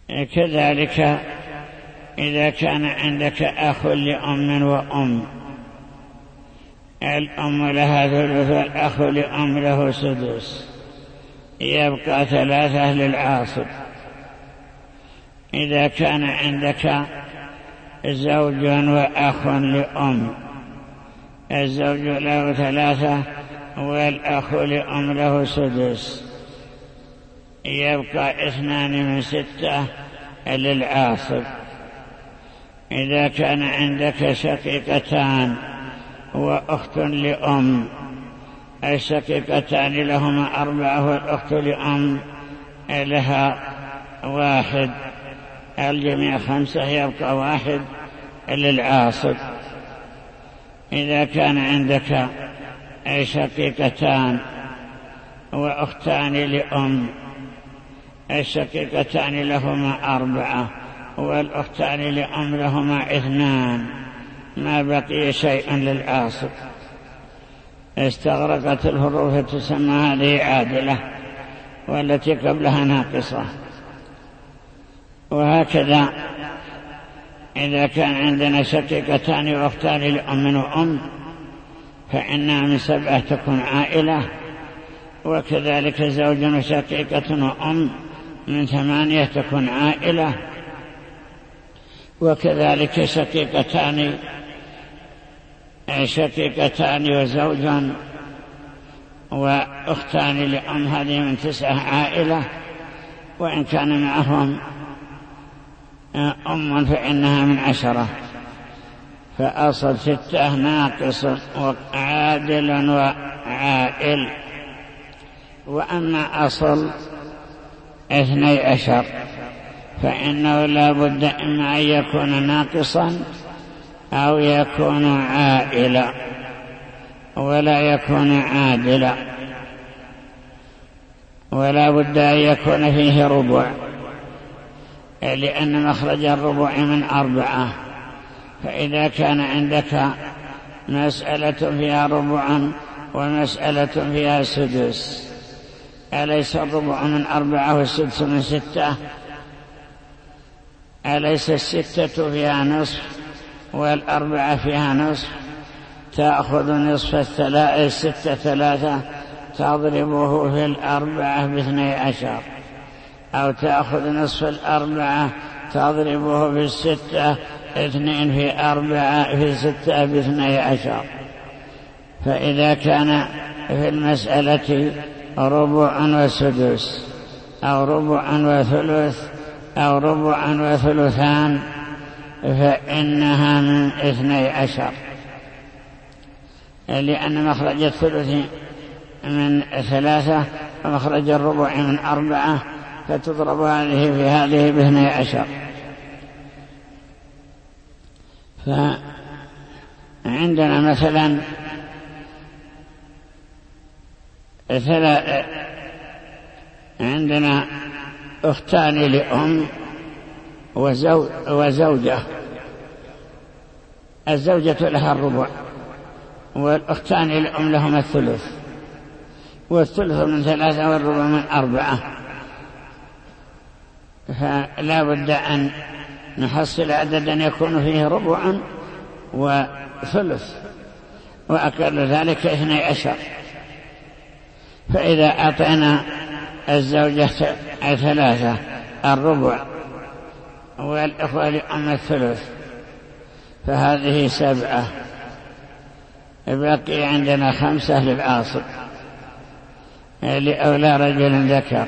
كذلك إذا كان عندك أخ لأم وأم، الأم لها ثلث والأخ لأم له سدس، يبقى 3 للعاصب. إذا كان عندك زوج وأخ لأم، الزوج له 3 والأخ لأم له سدس، يبقى 2 من 6 للعاصب. إذا كان عندك شقيقتان وأخت لأم، الشقيقتان لهما 4 والأخت لأم لها 1، الجميع 5، يبقى 1 للعاصب. إذا كان عندك شقيقتان وأختان لأم، الشقيقتان لهما 4 والأختان لأم لهما 2، ما بقي شيء للعاصب. استغرقت الحروف تسمى هذه عادلة، والتي قبلها ناقصة. وهكذا إذا كان عندنا شقيقتان وأختان لأم وأم، فإنها من 7 تكون عائلة، وكذلك زوج وشقيقة وأم من 8 تكون عائلة، وكذلك شقيقتان وزوج وأختان لأم، هذه من 9 عائلة، وإن كان معهم أم فإنها من 10، فأصل 6 ناقص وعادل وعائل. وأما أصل 12 فإنه لا بد إما أن يكون ناقصا أو يكون عائلا، ولا يكون عادلا، ولا بد أن يكون فيه ربع، لأن مخرج الربع من 4. فإذا كان عندك مسألة فيها ربع ومسألة فيها سدس، أليس الربع من 4 والسدس من 6؟ أليس 6 فيها نصف والأربعة فيها نصف؟ تأخذ نصف 6 3 تضربه في 4 ب12، أو تأخذ نصف 4 تضربه في 6 2 في 4 في 6 ب12. فإذا كان في المسألة ربع وسدس أو ربع وثلث أو ربع وثلثان، فإنها من 12، لأن مخرج الثلث من 3 ومخرج الربع من 4، فتضرب هذه في هذه ب12. فعندنا مثلا عندنا أختان لأم وزوجة، الزوجة لها الربع والأختان لأم لهما الثلث، والثلث من 3 والربع من 4، فلا بد أن نحصل عددا يكون فيه ربع وثلث، وأقل ذلك 12. فإذا أعطينا الزوجة 3 الربع والإخوة لأم الثلث، فهذه 7، بقي عندنا 5 للعاصب لأولى رجل ذكر.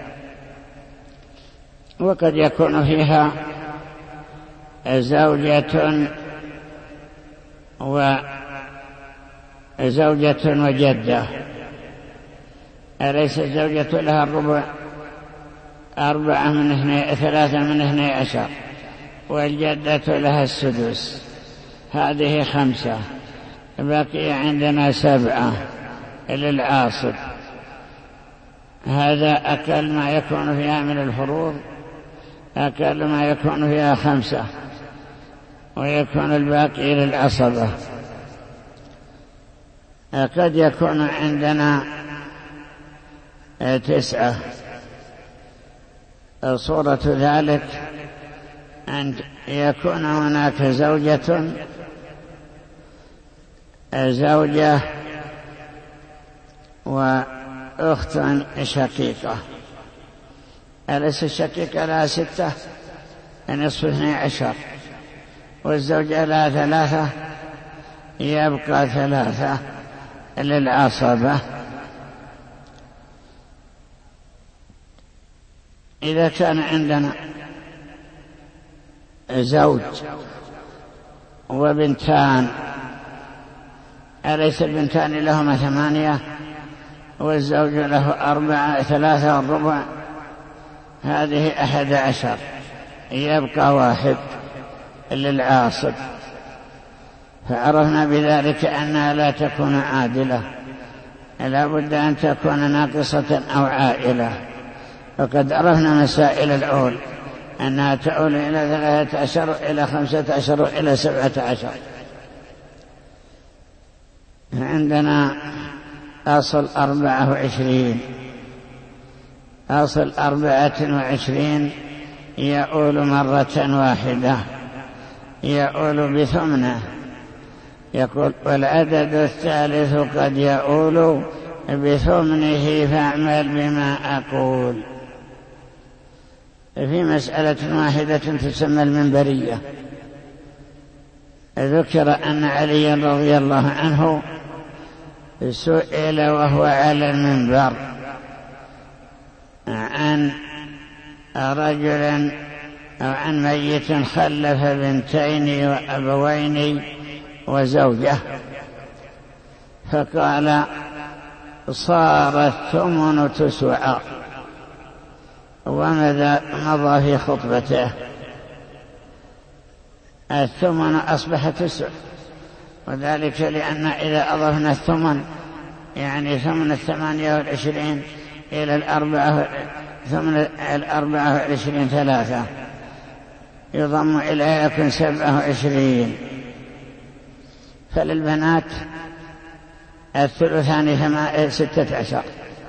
وقد يكون فيها زوجة وجدة، أليس الزوجة لها الربع؟ 3 من 12، والجدة لها السدس، هذه 5، بقي عندنا 7 للعاصب. هذا أقل ما يكون فيها من الفروض، أقل ما يكون فيها 5، ويكون الباقي للعصبة. قد يكون عندنا 9، صورة ذلك أن يكون هناك زوجة وأخت شقيقة. أليس الشقيقة لها 6 نصف 12 والزوجة لها 3 يبقى 3 للعصبة. إذا كان عندنا زوج وبنتان أليس البنتان لهما 8 والزوج له 4 3 والربع، هذه 11 يبقى 1 للعاصب. فعرفنا بذلك أنها لا تكون عادلة، لا بد أن تكون ناقصة أو عائلة. وقد عرفنا مسائل العول أنها تعول إلى 13 إلى 15 إلى 17. عندنا أصل 24. أصل 24 يؤول مرة واحدة، يؤول بثمنه. يقول والعدد الثالث قد يؤول بثمنه فاعمل بما أقول. في مسألة واحدة تسمى المنبرية ذكر أن علي رضي الله عنه سئل وهو على المنبر عن رجل أو عن ميت خلف 2 وأبوين وزوجة، فقال صار الثمن 9. ومضى في خطبته الثمن أصبح 9، وذلك لأن إذا أضفنا الثمن يعني ثمن 28 إلى 24 3 يضم إليه يكون 27. فللبنات الثلثان 16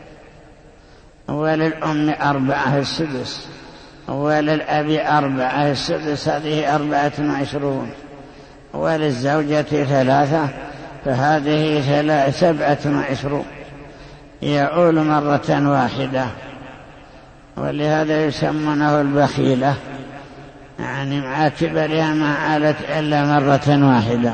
وللأم 4 السدس وللأب 4 السدس، هذه 24 وللزوجة 3 فهذه 27 يؤول مرة واحدة. ولهذا يسمونه البخيلة، يعني مع كبرها ما عالت إلا مرة واحدة.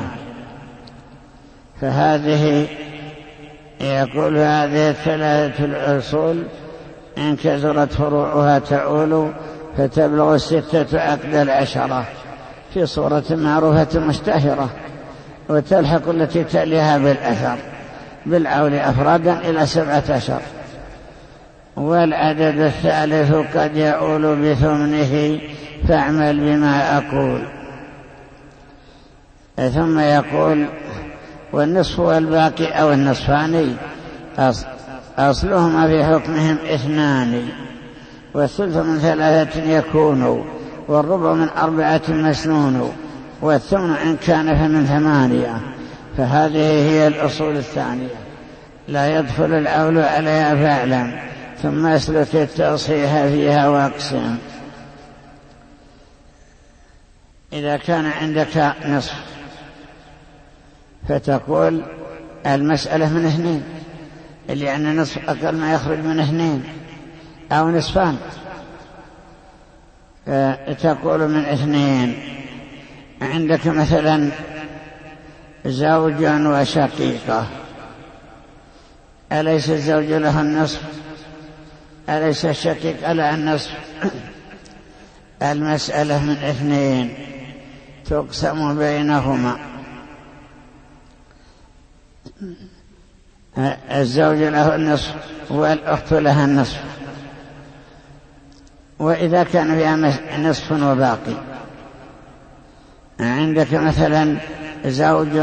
فهذه يقول هذه 3 الأصول إن كثرت فروعها تعول فتبلغ 6 عقد 10 في صورة معروفة مشتهرة، وتلحق التي تليها بالأثر بالعول أفرادا إلى 17. والعدد الثالث قد يؤول بثمنه فاعمل بما أقول. ثم يقول والنصف والباقي أو النصفان أصلهما في حكمهم 2، والثلث من 3 يكون، والربع من 4 مسنون، والثمن إن كان فمن 8. فهذه هي الأصول الثانية لا يدخل العول عليها فاعلم، ثم اسلك التصحيح فيها واقسم. إذا كان عندك نصف فتقول المسألة من 2، لأن نصف أقل ما يخرج من 2 أو نصفان، فتقول من 2. عندك مثلا زوج وشقيقة، أليس الزوج له النصف؟ أليس الشقيق له النصف؟ المسألة من 2 تقسم بينهما. الزوج له النصف والأخت لها النصف. وإذا كان فيها نصف وباقي، عندك مثلا زوج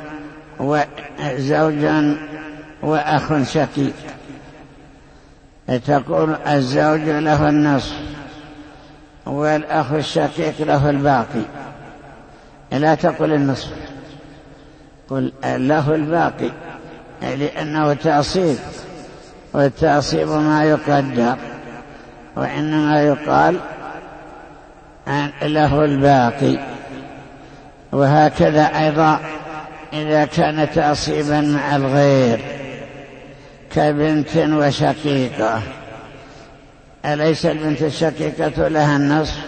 وأخ شقيق، تقول الزوج له النصف والأخ الشقيق له الباقي. لا تقل النصف، قل له الباقي، لأنه تعصيب، والتعصيب ما يقدر، وإنما يقال له الباقي. وهكذا أيضا إذا كان تعصيبا مع الغير كبنت وشقيقة، أليس البنت الشقيقة لها النصف؟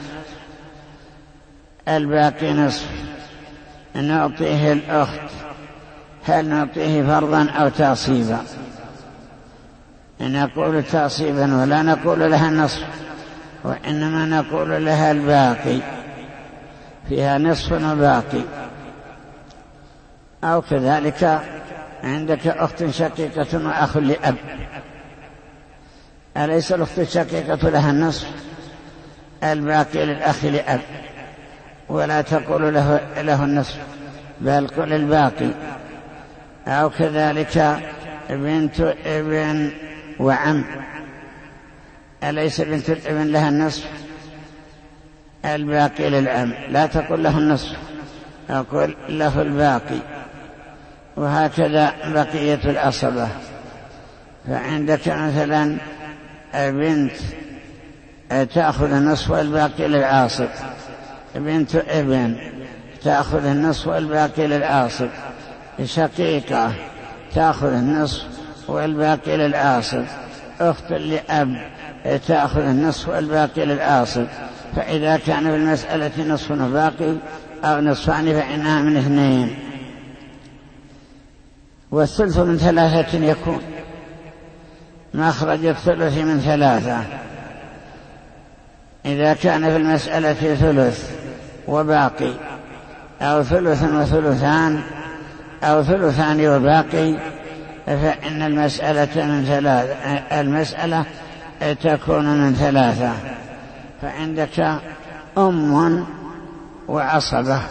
الباقي نصف، نعطيه الأخت، هل نعطيه فرضا أو تعصيبا؟ نقول تعصيبا ولا نقول لها النصف، وإنما نقول لها الباقي، فيها نصف وباقي. أو كذلك عندك أخت شقيقة وأخ لأب، أليس الأخت الشقيقة لها النصف؟ الباقي للأخ لأب، ولا تقول له النصف بل قل الباقي. أو كذلك بنت ابن وعم، أليس بنت الابن لها النصف؟ الباقي للعم، لا تقول له النصف، أقول له الباقي. وهكذا بقية العصبة. فعندك مثلا بنت تأخذ النصف والباقي للعاصب، بنت ابن تأخذ النصف والباقي للعاصب، شقيقة تأخذ النصف والباقي للعاصب، أخت لأب تأخذ النصف والباقي للعاصب. فإذا كان في المسألة نصف وباقي أو نصفان فإنها من 2. والثلث من 3 يكون، مخرج الثلث من 3 إذا كان في المسألة ثلث وباقي أو ثلث وثلثان أو ثلثان وباقي، فإن المسألة من 3، المسألة تكون من 3. فعندك أم وعصبة،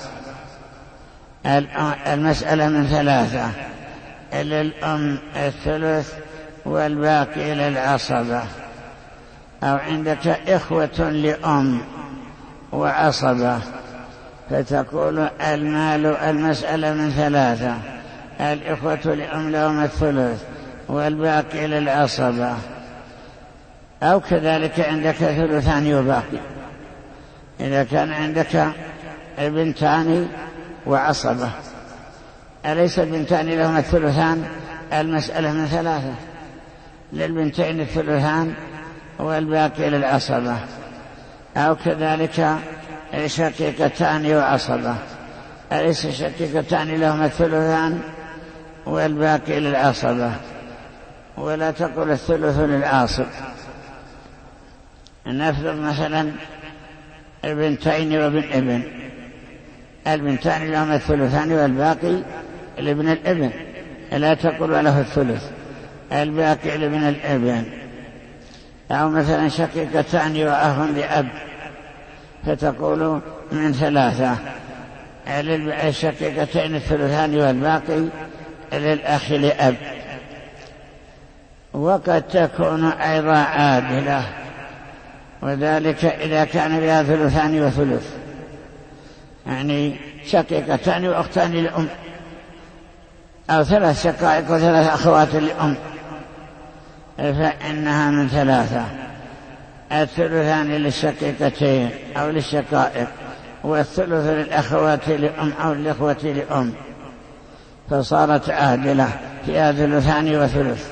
المسألة من 3، للأم الثلث والباقي للعصبة. أو عندك إخوة لأم وعصبة، فتقول المال المسألة من 3، الإخوة لأم لهم الثلث والباقي للعصبة. أو كذلك عندك ثلثان وباقي، إذا كان عندك بنتان وعصبة، أليس البنتان لهم الثلثان؟ المسألة من 3، للبنتين الثلثان والباقي للعصبة. أو كذلك شقيقتان وعصبة، أليس الشقيقتان لهم الثلثان والباقي للعصبة؟ ولا تقول الثلث للعاصب. نفرض مثلا بنتين وابن ابن، البنتان لهم الثلثان والباقي لابن الابن، لا تقول له الثلث، الباقي لابن الابن. أو مثلا شقيقتان وأخ لأب، فتقول من 3، للشقيقتين الثلثان والباقي للأخ لأب. وقد تكون أيضا عادلة، وذلك إذا كان بها ثلثان وثلث، يعني شقيقتان وأختان لأم، أو 3 شقائق و3 أخوات لأم، فإنها من 3، الثلثان للشقيقتين أو للشقائق، والثلث للأخوات لأم أو الإخوة لأم، فصارت عادلة فيها ثلثان وثلث.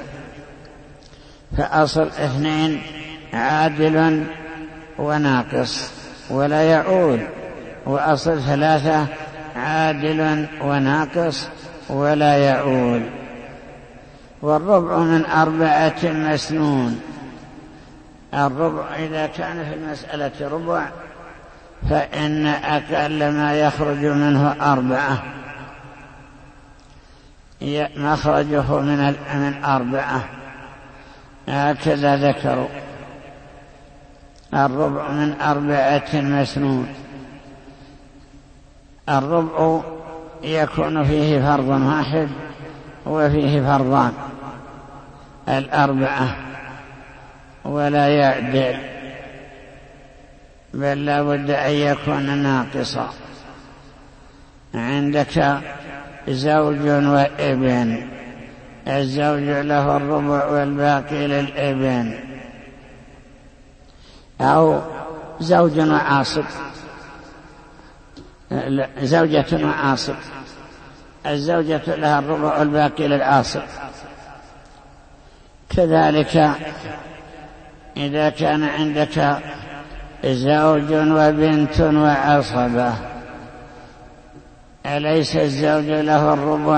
فأصل 2 عادل وناقص ولا يعول، وأصل 3 عادل وناقص ولا يعول. والربع من 4 مسنون، الربع إذا كان في المسألة ربع فإن أقل ما يخرج منه 4، مخرجه من 4، هكذا ذكروا. الربع من 4 مسنون، الربع يكون فيه فرض واحد وفيه فرضان، 4 ولا يعدل، بل لا بد أن يكون ناقصا. عندك زوج وابن، الزوج له الربع والباقي للابن، أو زوج وعاصب، زوجة وعاصب، الزوجة لها الربع الباقي للعاصب. كذلك إذا كان عندك زوج وبنت وعصبة، أليس الزوج له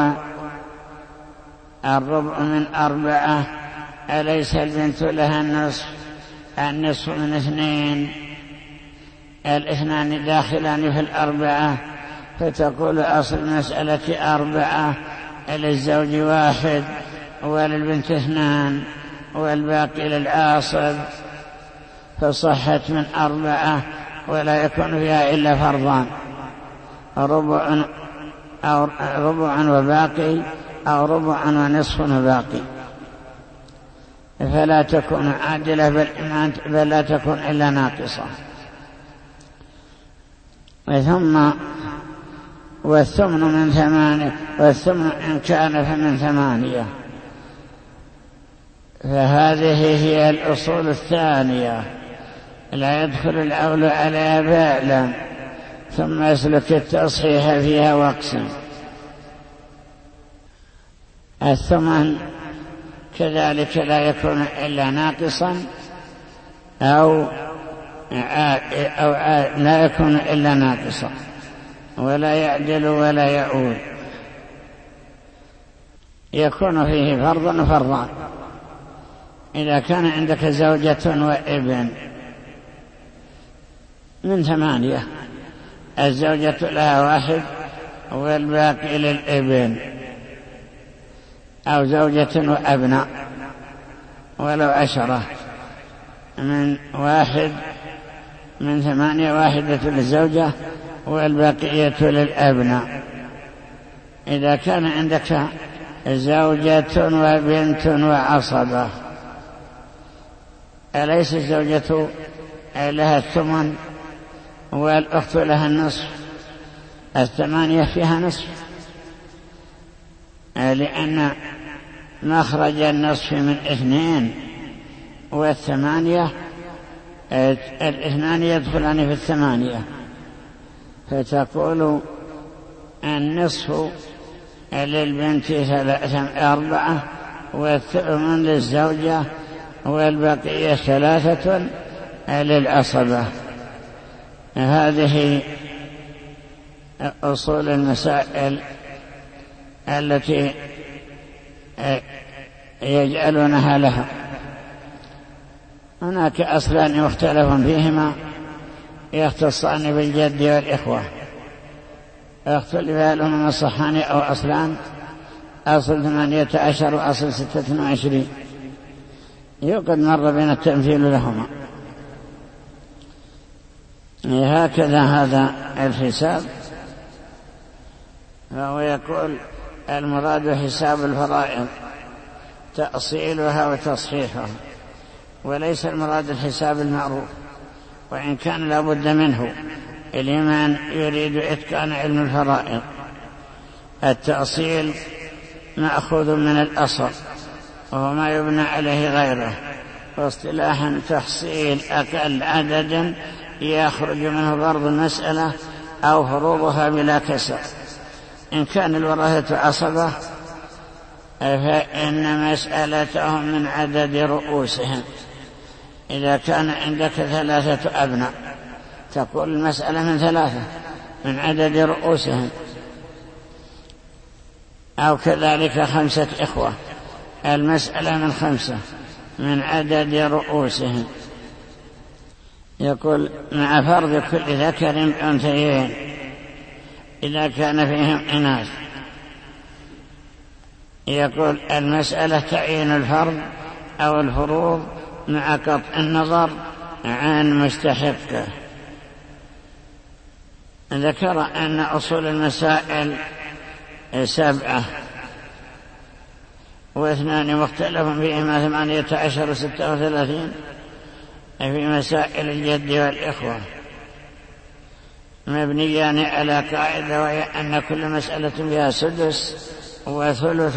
الربع من 4؟ أليس البنت لها النصف من 2؟ الاثنان داخلان في 4، فتقول أصل مسألة 4 للزوج 1 وللبنت 2 والباقي للعاصب، فصحت من 4 ولا يكون فيها إلا فرضان، ربع وباقي أو ربع ونصف وباقي، فلا تكون عادلة بل لا تكون إلا ناقصة. والثمن من 8، والثمن إن كان فمن 8، فهذه هي الأصول الثانية، لا يدخل الأول على بالا ثم يسلك التصحيح فيها واقسم. الثمن كذلك لا يكون إلا ناقصا أو لا يكون إلا ناقصا، ولا يعدل ولا يعود، يكون فيه فرض وفرضان. إذا كان عندك زوجة وابن من 8، الزوجة لها 1 والباقي للابن، أو زوجة وأبناء ولو 10 من 1 من 8، 1 للزوجة والبقية للأبناء. إذا كان عندك زوجة وبنت وعصبة، أليس الزوجة لها الثمن والأخت لها النصف؟ 8 فيها نصف، لأن مخرج النصف من 2 والثمانية، 2 يدخلان في 8، فتقول النصف للبنت 4 والثمن للزوجة والبقية 3 للعصبة. هذه أصول المسائل التي يجعلونها لها. هناك أصلان مختلف فيهما يختصان بالجد والإخوة، يختلف لهما صحان أو أصلان، أصل 18 وأصل 26، يقد مر بين التمثيل لهما. هكذا هذا الحساب. فهو يقول المراد حساب الفرائض تأصيلها وتصحيحها، وليس المراد الحساب المعروف، وإن كان لا بد منه لمن يريد إتقان علم الفرائض. التأصيل مأخوذ من الأصل وهو ما يبنى عليه غيره، واصطلاحا تحصيل أقل عدد يخرج منه ضرب المسألة أو فروضها بلا كسر. إن كان الوراثة عصبة فإن مسألتهم من عدد رؤوسهم. إذا كان عندك 3 أبناء تقول المسألة من 3 من عدد رؤوسهم، أو كذلك 5 إخوة المسألة من 5 من عدد رؤوسهم. يقول مع فرض كل ذكر أنثيين إذا كان فيهم إناث. يقول المسألة تعين الفرض أو الفروض مع قطع النظر عن مستحقه. ذكر أن أصول المسائل 7 و2 مختلف فيهما 18 و36 في مسائل الجد والإخوة، مبنيان على قاعدة، وهي أن كل مسألة فيها 6 وثلث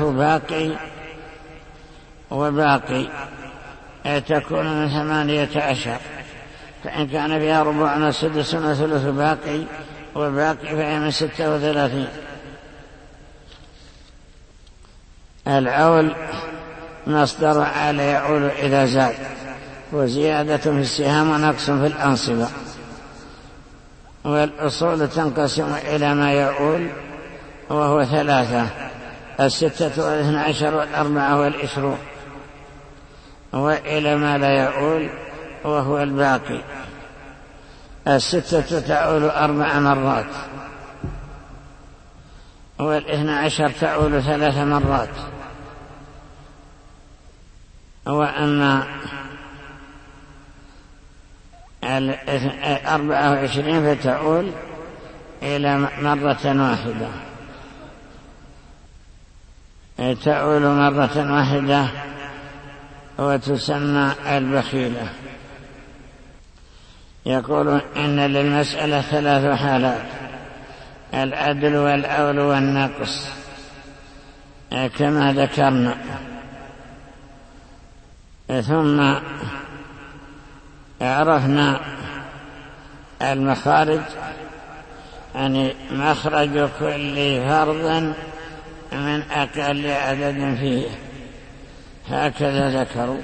وباقي تكون من 18، فإن كان فيها ربع وسدس وثلث باقي وباقي فهي من 36. العول مصدر عال يعول إذا زاد، وزيادة في السهام ونقص في الأنصبة. والأصول تنقسم إلى ما يعول وهو 3: 6 و12 و24، وإلى ما لا يعول وهو الباقي. 6 تعول 4 مرات، وال12 تعول 3 مرات. وأما 24 فتعول إلى مرة واحدة، تعول مرة واحدة وتسمى البخيلة. يقول إن للمسألة 3 حالات: العدل والعول والنقص كما ذكرنا. ثم عرفنا المخارج، يعني مخرج كل فرض من أقل عدد فيه، هكذا ذكروا.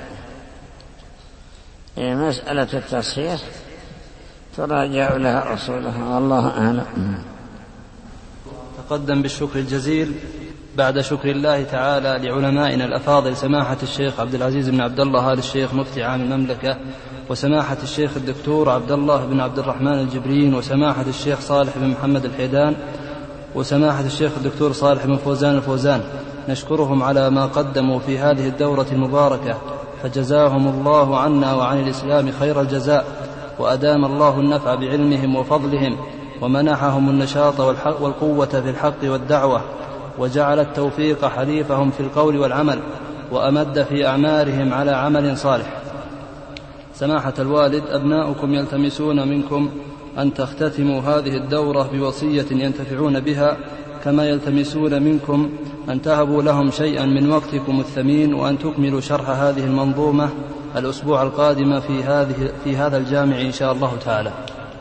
مسألة التصحيح تراجع لها أصولها، والله أعلم. تقدم بالشكر الجزيل بعد شكر الله تعالى لعلمائنا الأفاضل سماحة الشيخ عبد العزيز بن عبد الله آل الشيخ مفتي عام المملكة، وسماحة الشيخ الدكتور عبد الله بن عبد الرحمن الجبرين، وسماحة الشيخ صالح بن محمد الحيدان، وسماحة الشيخ الدكتور صالح بن فوزان الفوزان. نشكرهم على ما قدموا في هذه الدورة المباركة، فجزاهم الله عنا وعن الإسلام خير الجزاء، وأدام الله النفع بعلمهم وفضلهم، ومنحهم النشاط والقوة في الحق والدعوة، وجعل التوفيق حليفهم في القول والعمل، وأمد في أعمارهم على عمل صالح. سماحة الوالد، أبناؤكم يلتمسون منكم أن تختتموا هذه الدورة بوصية ينتفعون بها، كما يلتمسون منكم أن تهبوا لهم شيئا من وقتكم الثمين، وأن تكملوا شرح هذه المنظومة الأسبوع القادم في هذا الجامع إن شاء الله تعالى.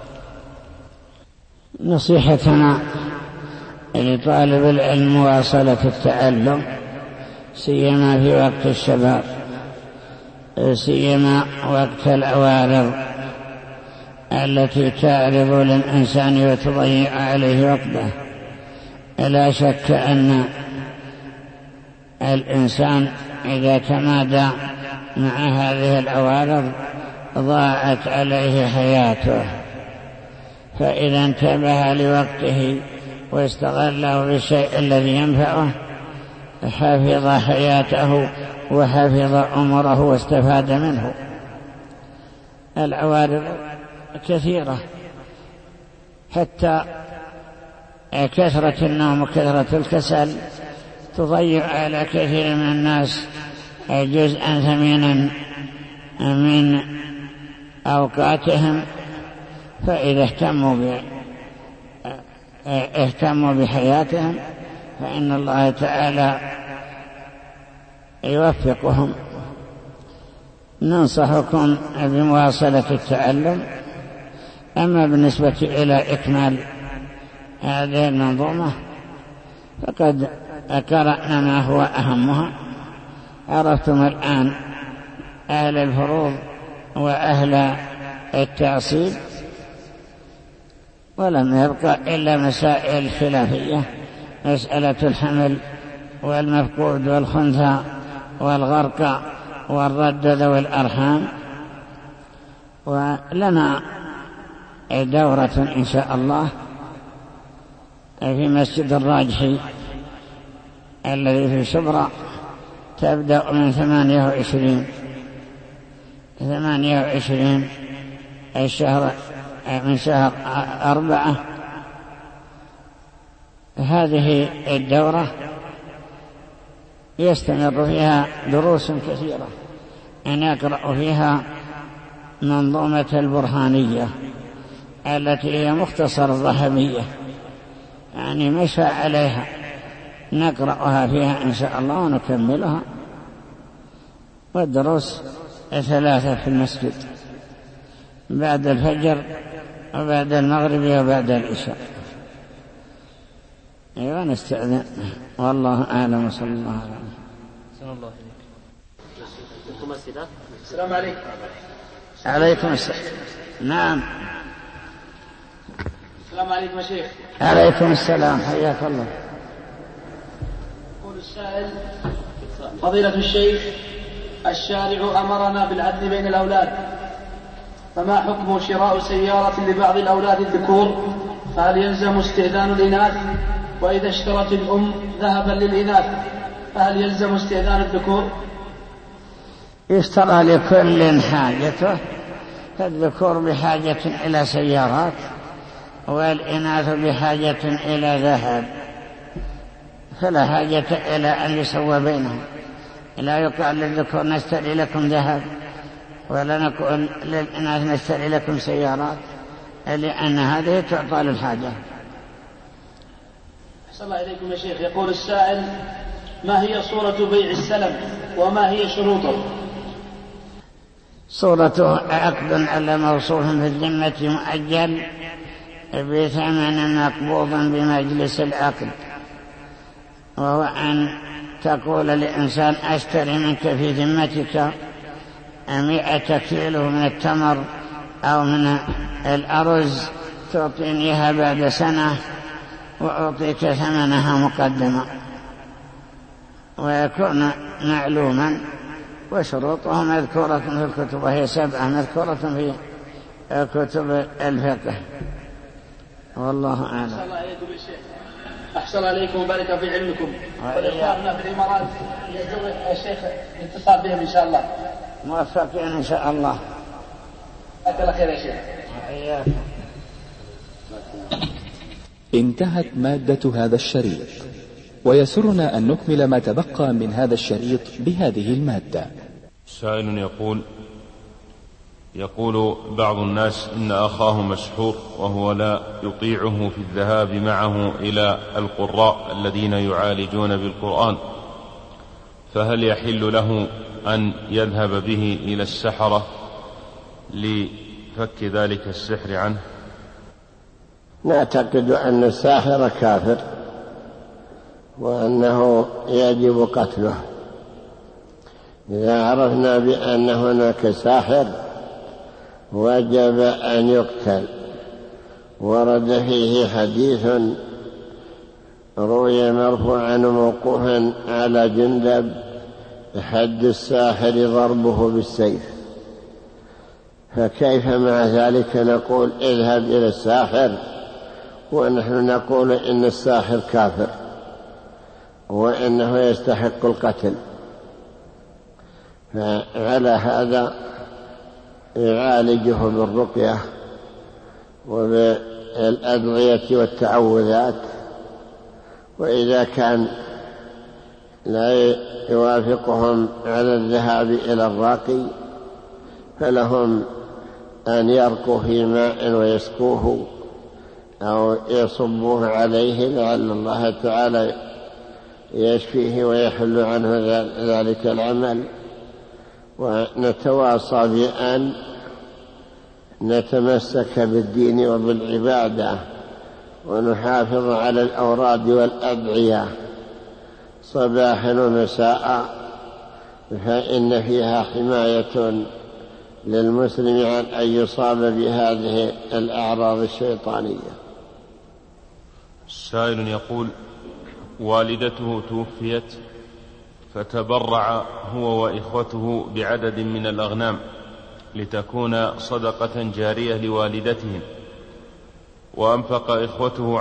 نصيحتنا لطالب العلم مواصلة التعلم، سيما في وقت الشباب، سيما وقت العوارض التي تعرض للإنسان وتضيع عليه وقته. لا شك أن الإنسان إذا تمادى مع هذه العوارض ضاعت عليه حياته، فإذا انتبه لوقته واستغله بالشيء الذي ينفعه حفظ حياته وحفظ أمره واستفاد منه. العوارض كثيرة، حتى كثرة النوم وكثرة الكسل تضيع على كثير من الناس جزءا ثمينا من أوقاتهم، فإذا اهتموا بحياتهم فإن الله تعالى يوفقهم. ننصحكم بمواصلة التعلم. أما بالنسبة إلى إكمال هذه المنظومة فقد قرأنا ما هو أهمها. عرفتم الآن أهل الفروض وأهل التعصيب، ولم يبقى إلا مسائل خلافية: مسألة الحمل والمفقود والخنثى والغرق والرد ذوي الأرحام. ولنا دورة إن شاء الله في مسجد الراجحي الذي في شبرا، تبدأ من 28 الشهر من شهر 4. هذه الدورة يستمر فيها دروس كثيرة. أنا أقرأ فيها منظومة البرهانية التي هي مختصر الذهبية، يعني مشى عليها، نقرأها فيها إن شاء الله ونكملها. والدروس 3 في المسجد، بعد الفجر وبعد المغرب وبعد العشاء. أيوة نستأذن، والله أعلم. وصلى الله عليه وسلم. السلام عليكم. عليكم السلام. نعم. السلام عليكم يا شيخ. عليكم السلام، حياك الله. يقول السائل: فضيلة الشيخ، الشارع أمرنا بالعدل بين الأولاد، فما حكم شراء سيارة لبعض الأولاد الذكور؟ فهل يلزم استئذان الإناث؟ وإذا اشترت الأم ذهبا للإناث فهل يلزم استئذان الذكور؟ يشترى لكل حاجته، فالذكور بحاجة إلى سيارات والإناث بحاجة إلى ذهب، فلا حاجة إلى أن يسوى بينهم. لا يقال للذكور نشتري لكم ذهب ولا نقول للإناث نشتري لكم سيارات، لأن هذه تعطى للحاجة. أحسن الله إليكم يا شيخ. يقول السائل: ما هي صورة بيع السلم وما هي شروطه؟ صورته عقد على موصوف في الذمة مؤجل بثمن مقبوض بمجلس العقد، وهو أن تقول لإنسان: أشتري منك في ذمتك 100 كيلو من التمر أو من الأرز، تعطينيها بعد سنة وأعطيك ثمنها مقدما، ويكون معلوما، وشروطه مذكورة في الكتب، وهي 7 مذكورة في كتب الفقه، والله أعلم. أحسن الله عليكم يا شيخ. أحسن الله عليكم وبارك في علمكم. والإخواننا في الإمارات يجوز يا شيخ الاتصال بهم إن شاء الله. موفقين إن شاء الله. جزاك الله خير يا شيخ. انتهت مادة هذا الشريط، ويسرنا أن نكمل ما تبقى من هذا الشريط بهذه المادة. سائل يقول بعض الناس إن أخاه مسحور وهو لا يطيعه في الذهاب معه إلى القراء الذين يعالجون بالقرآن، فهل يحل له أن يذهب به إلى السحرة لفك ذلك السحر عنه؟ نعتقد أن الساحر كافر وأنه يجب قتله. إذا عرفنا بأن هناك ساحر وجب أن يقتل. ورد فيه حديث روي مرفوعا موقوفا على جندب: حد الساحر ضربه بالسيف. فكيف مع ذلك نقول اذهب إلى الساحر ونحن نقول إن الساحر كافر وإنه يستحق القتل؟ فعلى هذا يعالجه بالرقية وبالأدعية والتعوذات، وإذا كان لا يوافقهم على الذهاب إلى الراقي فلهم أن يرقوا في ماء ويسقوه أو يصبوه عليه لعل الله تعالى يشفيه ويحل عنه ذلك العمل. ونتواصى بأن نتمسك بالدين وبالعبادة ونحافظ على الأوراد والأدعية صباحا ومساء، فإن فيها حماية للمسلم عن أن يصاب بهذه الأعراض الشيطانية. السائل يقول: والدته توفيت فتبرع هو وإخوته بعدد من الأغنام لتكون صدقة جارية لوالدتهم، واتفق إخوته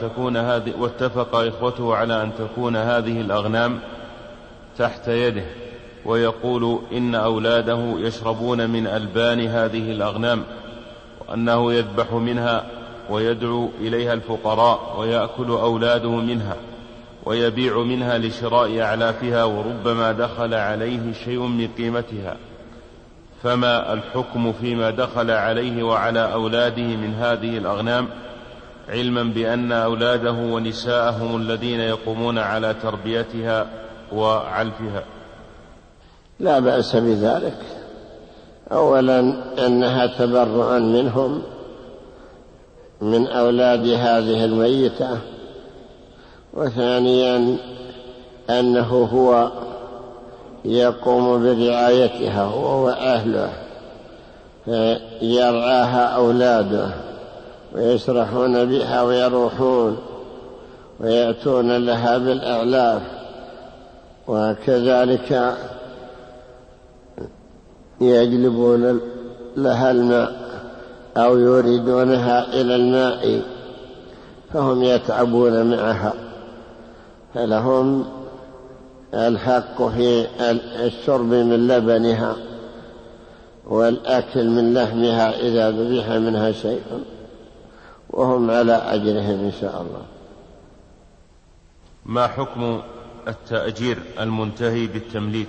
على أن تكون هذه الأغنام تحت يده، ويقول إن أولاده يشربون من ألبان هذه الأغنام، وأنه يذبح منها ويدعو إليها الفقراء ويأكل أولاده منها ويبيع منها لشراء أعلافها، وربما دخل عليه شيء من قيمتها، فما الحكم فيما دخل عليه وعلى أولاده من هذه الأغنام، علما بأن أولاده ونساءهم الذين يقومون على تربيتها وعلفها؟ لا بأس بذلك، أولا أنها تبرؤا منهم من أولاد هذه الميتة، وثانيا أنه هو يقوم برعايتها هو وأهله، يرعاها أولاده ويسرحون بها ويروحون ويأتون لها بالأعلاف، وكذلك يجلبون لها الماء أو يريدونها إلى الماء، فهم يتعبون معها، فلهم الحق في الشرب من لبنها والأكل من لحمها إذا ذبح منها شيء، وهم على أجرهم إن شاء الله. ما حكم التأجير المنتهي بالتمليك؟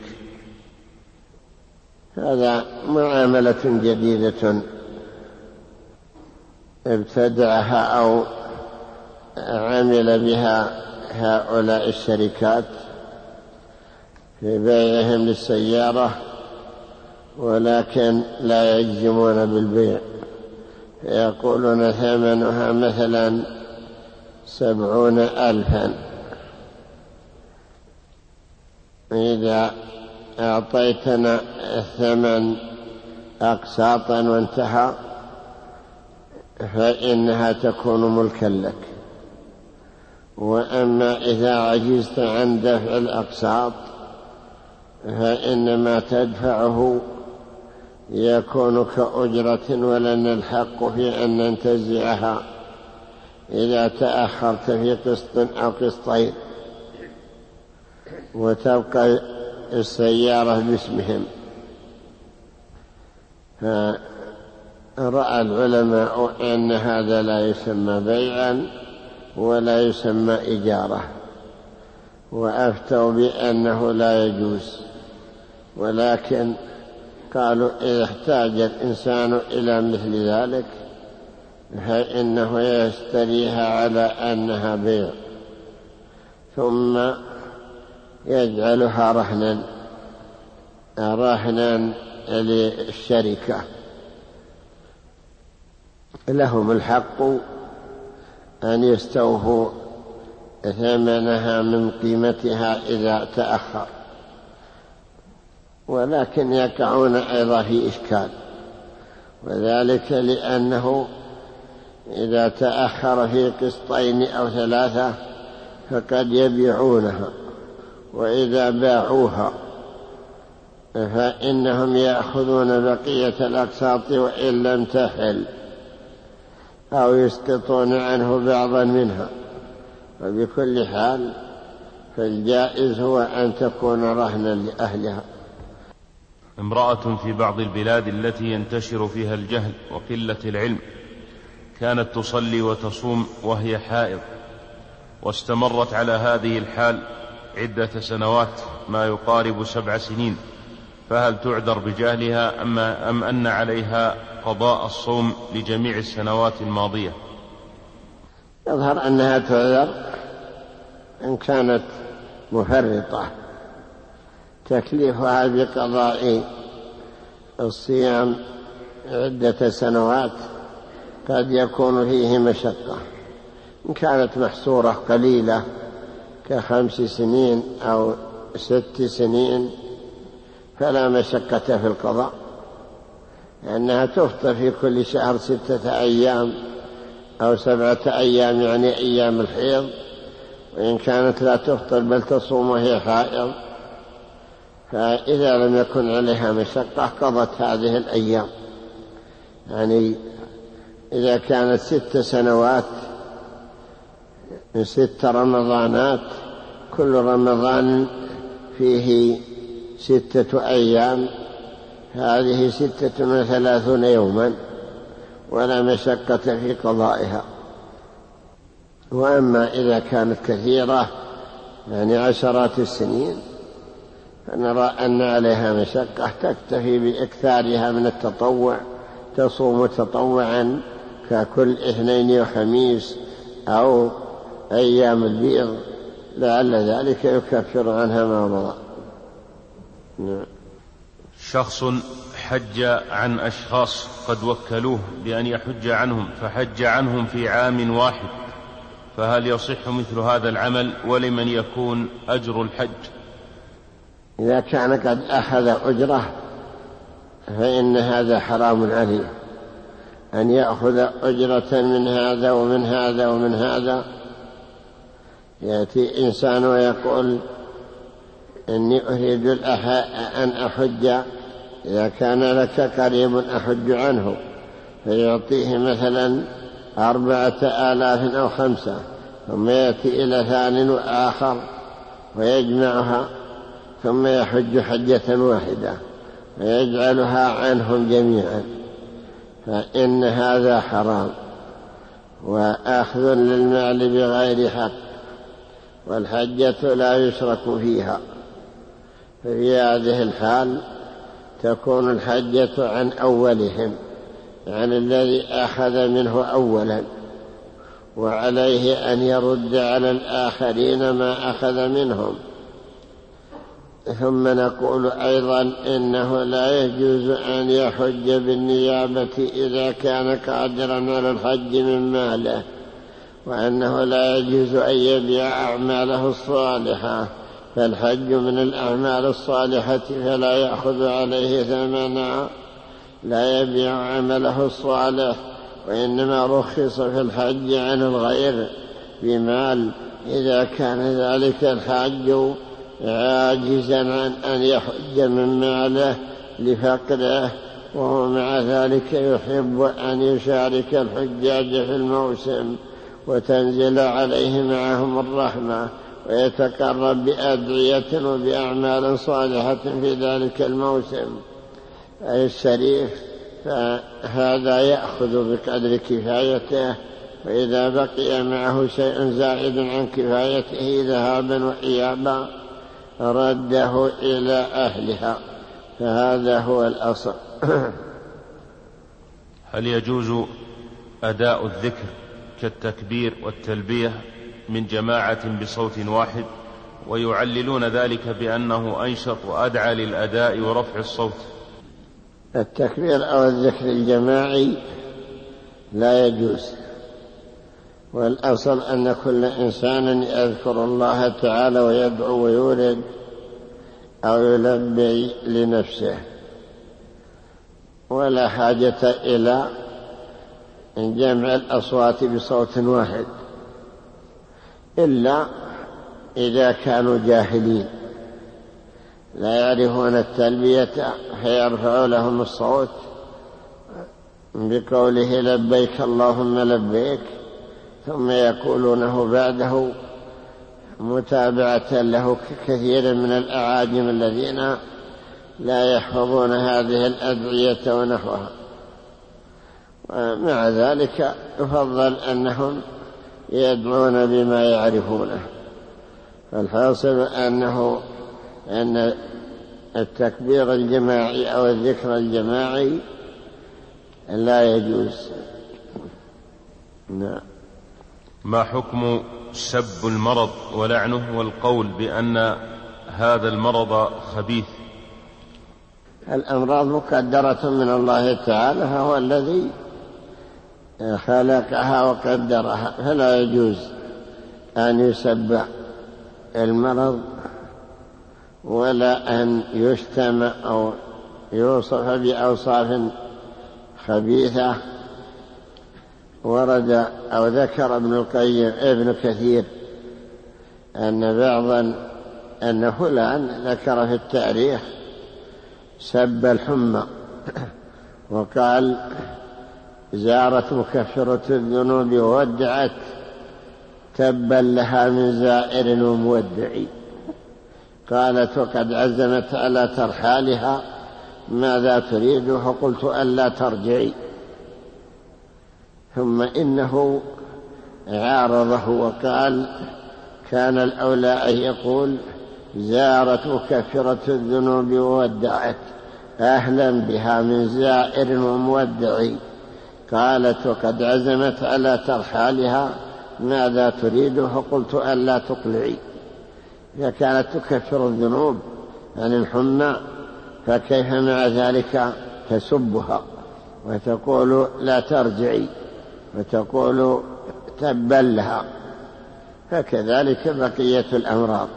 هذا معاملة جديدة ابتدعها أو عمل بها هؤلاء الشركات في بيعهم للسيارة، ولكن لا يجزمون بالبيع، يقولون ثمنها مثلا 70,000، إذا أعطيتنا الثمن أقساطا وانتهى فإنها تكون ملكا لك، وأما إذا عجزت عن دفع الأقساط فإنما تدفعه يكون كأجرة، ولنا الحق في أن ننتزعها إذا تأخرت في قسط أو قسطين، وتبقى السيارة باسمهم. فرأى العلماء أن هذا لا يسمى بيعا ولا يسمى إجارة، وأفتوا بأنه لا يجوز، ولكن قالوا إذا احتاج الإنسان إلى مثل ذلك فإنه يشتريها على أنها بيع، ثم يجعلها رهنا للشركة. لهم الحق أن يستوفوا ثمنها من قيمتها إذا تأخر، ولكن يقعون أيضا في إشكال، وذلك لأنه إذا تأخر في قسطين أو 3 فقد يبيعونها، وإذا باعوها فإنهم يأخذون بقية الأقساط وإن لم تحل، أو يسقطون عنه بعضا منها. وبكل حال فالجائز هو أن تكون رهنا لأهلها. امرأة في بعض البلاد التي ينتشر فيها الجهل وقلة العلم كانت تصلي وتصوم وهي حائض، واستمرت على هذه الحال عدة سنوات ما يقارب 7 سنين، فهل تعذر بجهلها أم أن عليها قضاء الصوم لجميع السنوات الماضية؟ يظهر أنها تعذر إن كانت مفرطة، تكليفها بقضاء الصيام عدة سنوات قد يكون فيه مشقة. إن كانت محصورة قليلة ك5 سنين أو 6 سنين فلا مشقة في القضاء، لأنها تفطر في كل شهر 6 أيام أو 7 أيام، يعني أيام الحيض. وإن كانت لا تفطر بل تصوم وهي حائض، فإذا لم يكن عليها مشقة قضت هذه الأيام. يعني إذا كانت 6 سنوات 6 رمضانات، كل رمضان فيه 6 أيام، هذه 36 يوما، ولا مشقة في قضائها. وأما إذا كانت كثيرة يعني 10 السنين فنرى أن عليها مشقة، تكتفي بإكثارها من التطوع، تصوم تطوعا ككل 2 وخميس أو أيام البيض، لعل ذلك يكفر عنها ما مضى. شخص حج عن أشخاص قد وكلوه بأن يحج عنهم فحج عنهم في عام واحد، فهل يصح مثل هذا العمل؟ ولمن يكون أجر الحج؟ إذا كان قد أخذ أجره فإن هذا حرام عليه، أن يأخذ أجرة من هذا ومن هذا ومن هذا. يأتي إنسان ويقول إني أريد أن أحج، إذا كان لك قريب أحج عنه، فيعطيه مثلا 4,000 أو 5، ثم يأتي إلى ثاني وآخر ويجمعها، ثم يحج حجة واحدة ويجعلها عنهم جميعا، فإن هذا حرام وأخذ للمال بغير حق، والحجة لا يشرك فيها. ففي هذه الحال تكون الحجة عن أولهم، عن الذي أخذ منه أولا، وعليه أن يرد على الآخرين ما أخذ منهم. ثم نقول أيضا إنه لا يجوز أن يحج بالنيابة إذا كان قادرا على الحج من ماله، وأنه لا يجوز أن يبيع أعماله الصالحة، فالحج من الأعمال الصالحة فلا يأخذ عليه ثمنا، لا يبيع عمله الصالح، وإنما رخص في الحج عن الغير بمال إذا كان ذلك الحاج عاجزا عن أن يحج من ماله لفقره، وهو مع ذلك يحب أن يشارك الحجاج في الموسم وتنزل عليه معهم الرحمة، ويتقرب بأدعية وبأعمال صالحة في ذلك الموسم أي الشريف، فهذا يأخذ بقدر كفايته، وإذا بقي معه شيء زائد عن كفايته ذهابا وإيابا رده إلى أهلها، فهذا هو الأصل. هل يجوز أداء الذكر كالتكبير والتلبية من جماعة بصوت واحد، ويعللون ذلك بأنه أنشط وأدعى للأداء ورفع الصوت؟ التكبير أو الذكر الجماعي لا يجوز، والأصل أن كل إنسان يذكر الله تعالى ويدعو ويورد أو يلبي لنفسه، ولا حاجة إلى جمع الأصوات بصوت واحد، إلا إذا كانوا جاهلين لا يعرفون التلبية فيرفع لهم الصوت بقوله لبيك اللهم لبيك، ثم يقولونه بعده متابعة له كثير من الأعاجم الذين لا يحفظون هذه الأدعية ونحوها. ومع ذلك يفضل أنهم يدعون بما يعرفونه. فالحاصل أن التكبير الجماعي أو الذكر الجماعي لا يجوز. نعم. ما حكم سب المرض ولعنه والقول بأن هذا المرض خبيث؟ الأمراض مقدرة من الله تعالى، فهو الذي خلقها وقدرها، فلا يجوز أن يسب المرض ولا أن يشتم أو يوصف بأوصاف خبيثة. ورد أو ذكر ابن كثير أن فلان ذكر في التاريخ سب الحمى وقال زارت مكفرة الذنوب وودعت تبا لها من زائر ومودعي، قالت وقد عزمت على ترحالها ماذا تريد؟ فقلت ألا ترجعي. ثم إنه عارضه وقال كان الأولى أن يقول زارت مكفرة الذنوب وودعت أهلا بها من زائر ومودعي، قالت وقد عزمت على ترحالها ماذا تريد؟ فقلت ألا تقلعي. إذا كانت تكفر الذنوب عن الحمى فكيف مع ذلك تسبها وتقول لا ترجعي وتقول تبا لها، فكذلك بقية الأمراض.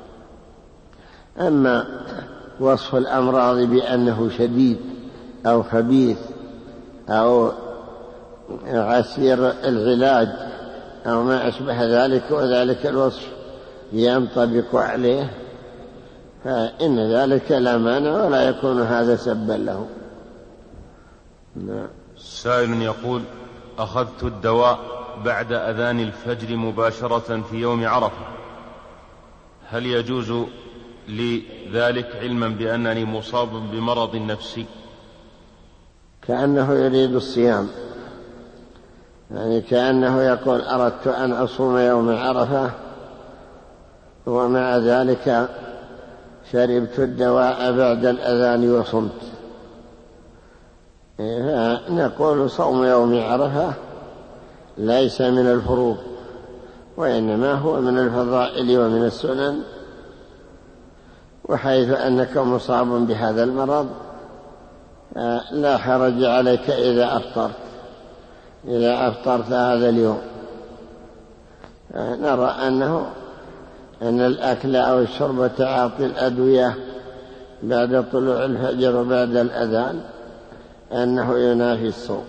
أما وصف الأمراض بأنه شديد أو خبيث أو عسير العلاج أو ما أشبه ذلك وذلك الوصف ينطبق عليه، فإن ذلك لا مانع ولا يكون هذا سبا له. سائل يقول: أخذت الدواء بعد أذان الفجر مباشرة في يوم عرفة، هل يجوز لي ذلك علما بأنني مصاب بمرض نفسي؟ كأنه يريد الصيام، يعني كأنه يقول أردت أن أصوم يوم عرفة ومع ذلك شربت الدواء بعد الأذان وصمت، نقول صوم يوم عرفة ليس من الفروض وإنما هو من الفضائل ومن السنن، وحيث أنك مصاب بهذا المرض لا حرج عليك إذا أفطرت هذا اليوم. نرى أن الأكل أو الشرب تعاطي الأدوية بعد طلوع الفجر وبعد الأذان أنه ينافي الصوم.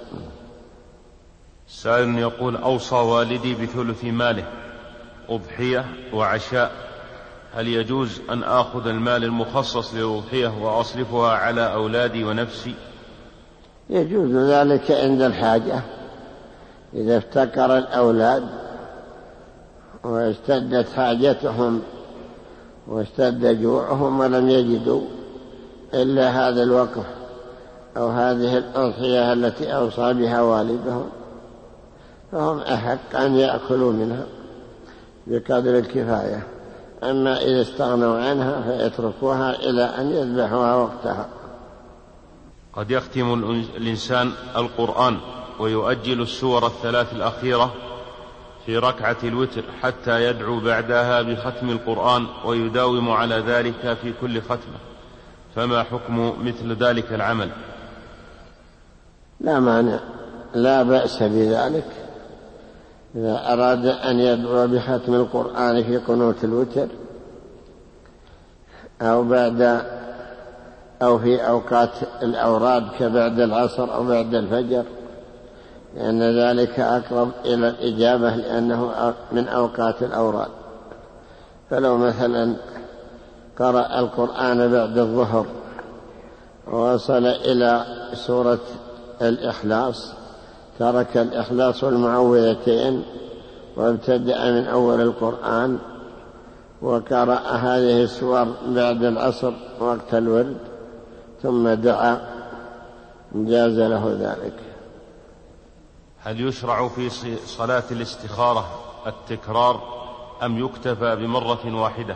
سائل يقول: أوصى والدي بثلث ماله أضحية وعشاء، هل يجوز أن آخذ المال المخصص للأضحية وأصرفها على أولادي ونفسي؟ يجوز ذلك عند الحاجة، إذا افتكر الأولاد واشتدت حاجتهم واشتد جوعهم ولم يجدوا إلا هذا الوقف أو هذه الأضحية التي أوصى بها والدهم، فهم أحق أن يأكلوا منها بقدر الكفاية. أما إذا استغنوا عنها فيتركوها إلى أن يذبحوها وقتها. قد يختم الإنسان القرآن ويؤجل السور الثلاث الأخيرة في ركعة الوتر حتى يدعو بعدها بختم القرآن ويداوم على ذلك في كل ختمة، فما حكم مثل ذلك العمل؟ لا مانع، لا بأس بذلك. إذا أراد أن يدعو بختم القرآن في قنوت الوتر أو في أوقات الأوراد كبعد العصر أو بعد الفجر، لأن ذلك أقرب إلى الإجابة لأنه من أوقات الأوراد. فلو مثلا قرأ القرآن بعد الظهر ووصل إلى سورة الإخلاص ترك الإخلاص والمعوذتين وابتدأ من أول القرآن وقرأ هذه السور بعد العصر وقت الورد ثم دعا جاز له ذلك. هل يشرع في صلاة الاستخارة التكرار أم يكتفى بمرة واحدة؟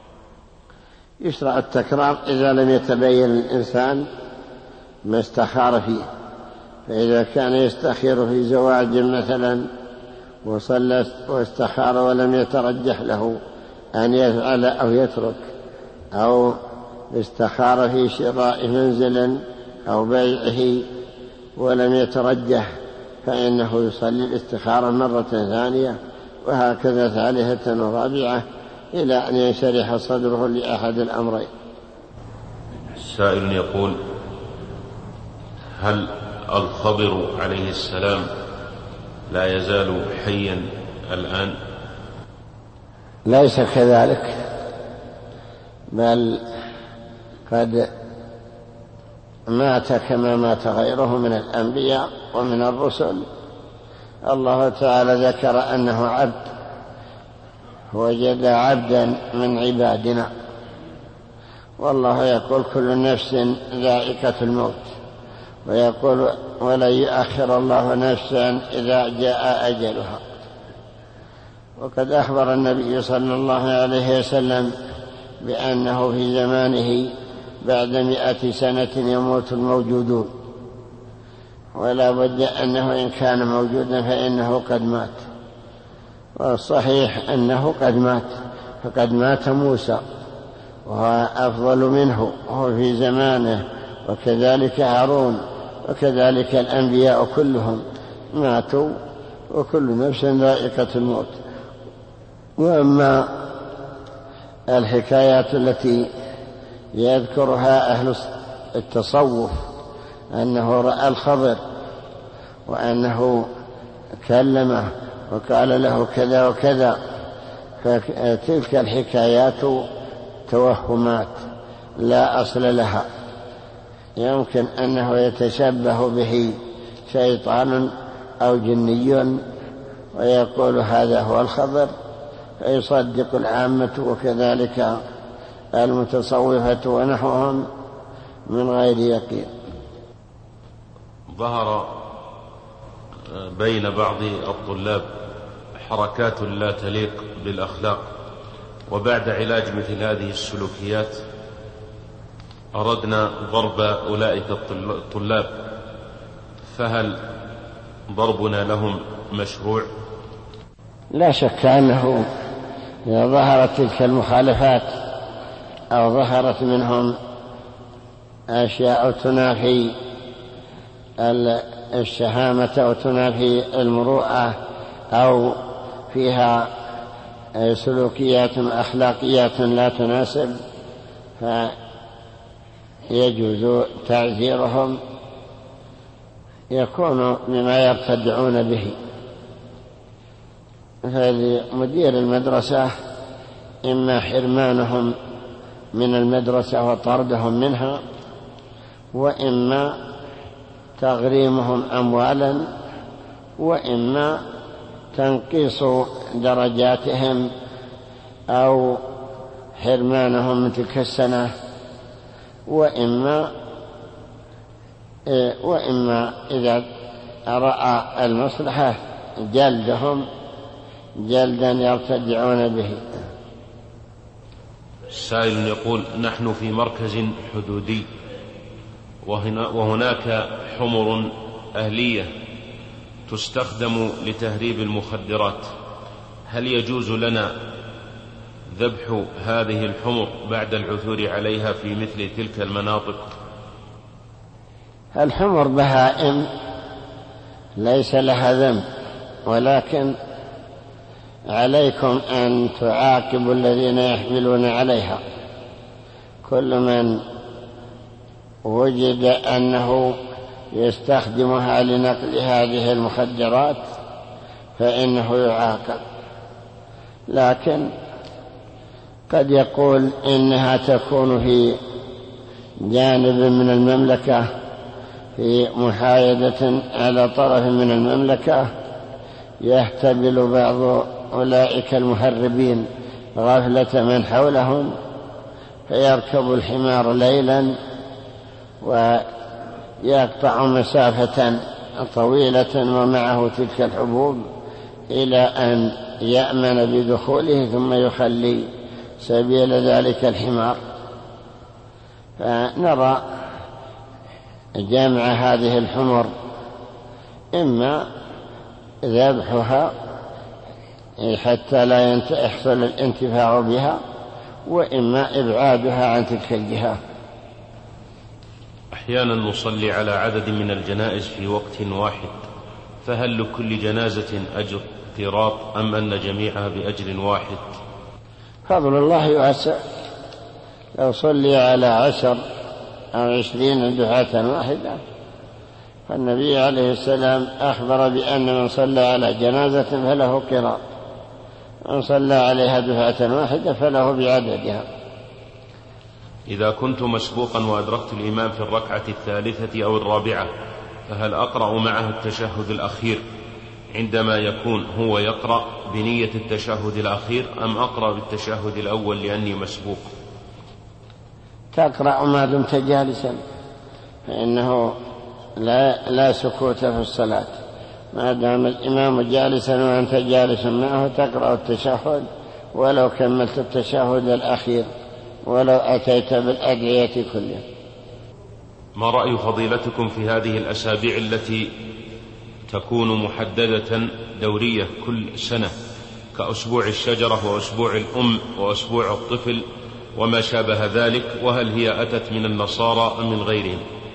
يشرع التكرار إذا لم يتبين الإنسان ما استخار فيه، فإذا كان يستخير في زواج مثلا وصلى واستخار ولم يترجح له أن يفعل أو يترك، أو استخار في شراء منزل أو بيعه ولم يترجح، فإنه يصلي الاستخارة مرة ثانية وهكذا ثالثة ورابعة إلى أن ينشرح صدره لأحد الأمرين. سائل يقول: هل الخضر عليه السلام لا يزال حيا الآن؟ ليس كذلك، بل قد مات كما مات غيره من الأنبياء ومن الرسل. الله تعالى ذكر أنه عبد، وجد عبدا من عبادنا، والله يقول كل نفس ذائقة الموت، ويقول ولن يؤخر الله نفسا إذا جاء أجلها. وقد أخبر النبي صلى الله عليه وسلم بأنه في زمانه بعد 100 سنة يموت الموجودون، ولا بد أنه إن كان موجودا فإنه قد مات، والصحيح أنه قد مات، فقد مات موسى وهو أفضل منه وهو في زمانه وكذلك هارون وكذلك الأنبياء كلهم ماتوا وكل نفس ذائقة الموت. وأما الحكايات التي يذكرها أهل التصوف أنه رأى الخضر وأنه كلمه وقال له كذا وكذا، فتلك الحكايات توهمات لا أصل لها، يمكن أنه يتشبه به شيطان أو جني ويقول هذا هو الخضر فيصدق العامة وكذلك المتصوفة ونحوهم من غير يقين. ظهر بين بعض الطلاب حركات لا تليق بالأخلاق، وبعد علاج مثل هذه السلوكيات أردنا ضرب أولئك الطلاب، فهل ضربنا لهم مشروع؟ لا شك أنه إذا ظهرت تلك المخالفات أو ظهرت منهم أشياء تنافي الشهامة أو تنافي المروءة أو فيها سلوكيات أخلاقيات لا تناسب، فيجوز تعزيرهم، يكون مما يرتدعون به. فمدير المدرسة إما حرمانهم من المدرسة وطردهم منها، وإما تغريمهم أموالا، وإما تنقيص درجاتهم أو حرمانهم من تلك السنة، وإما إذا رأى المصلحة جلدهم جلدا يرتدعون به. سائل يقول: نحن في مركز حدودي وهناك حمر أهلية تستخدم لتهريب المخدرات، هل يجوز لنا ذبح هذه الحمر بعد العثور عليها في مثل تلك المناطق؟ الحمر بهائم ليس لها ذنب، ولكن عليكم أن تعاقبوا الذين يحملون عليها. كل من وجد أنه يستخدمها لنقل هذه المخدرات فإنه يعاقب، لكن قد يقول إنها تكون في جانب من المملكة، في محايدة على طرف من المملكة، يهتبل بعض أولئك المهربين غفلة من حولهم فيركب الحمار ليلا ويقطع مسافة طويلة ومعه تلك الحبوب إلى أن يأمن بدخوله ثم يخلي سبيل ذلك الحمار. فنرى جمع هذه الحمر إما ذبحها حتى لا يحصل الانتفاع بها، وإما إبعادها عن تلك الجهة. أحيانا نصلي على عدد من الجنائز في وقت واحد، فهل لكل جنازة أجر اضطراب أم أن جميعها بأجر واحد؟ فضل الله يوسع، لو صلي على 10 أو 20 دفعة واحدة، فالنبي عليه السلام أخبر بأن من صلى على جنازة فله قراء، من صلى عليها دفعة واحدة فله بعددها. إذا كنت مسبوقا وأدركت الإمام في الركعة الثالثة أو الرابعة، فهل أقرأ معه التشهد الأخير عندما يكون هو يقرأ بنية التشهد الأخير، أم أقرأ بالتشهد الأول لأني مسبوق؟ تقرأ ما دمت جالسا، فإنه لا سكوت في الصلاة، ما دام الإمام جالسا وأنت جالس معه تقرأ التشهد، ولو كملت التشهد الأخير، ولو أتيت بالأدعية كلها. ما رأي فضيلتكم في هذه الأسابيع التي تكون محددة دورية كل سنة، كأسبوع الشجرة وأسبوع الأم وأسبوع الطفل وما شابه ذلك، وهل هي أتت من النصارى أم من غيرهم؟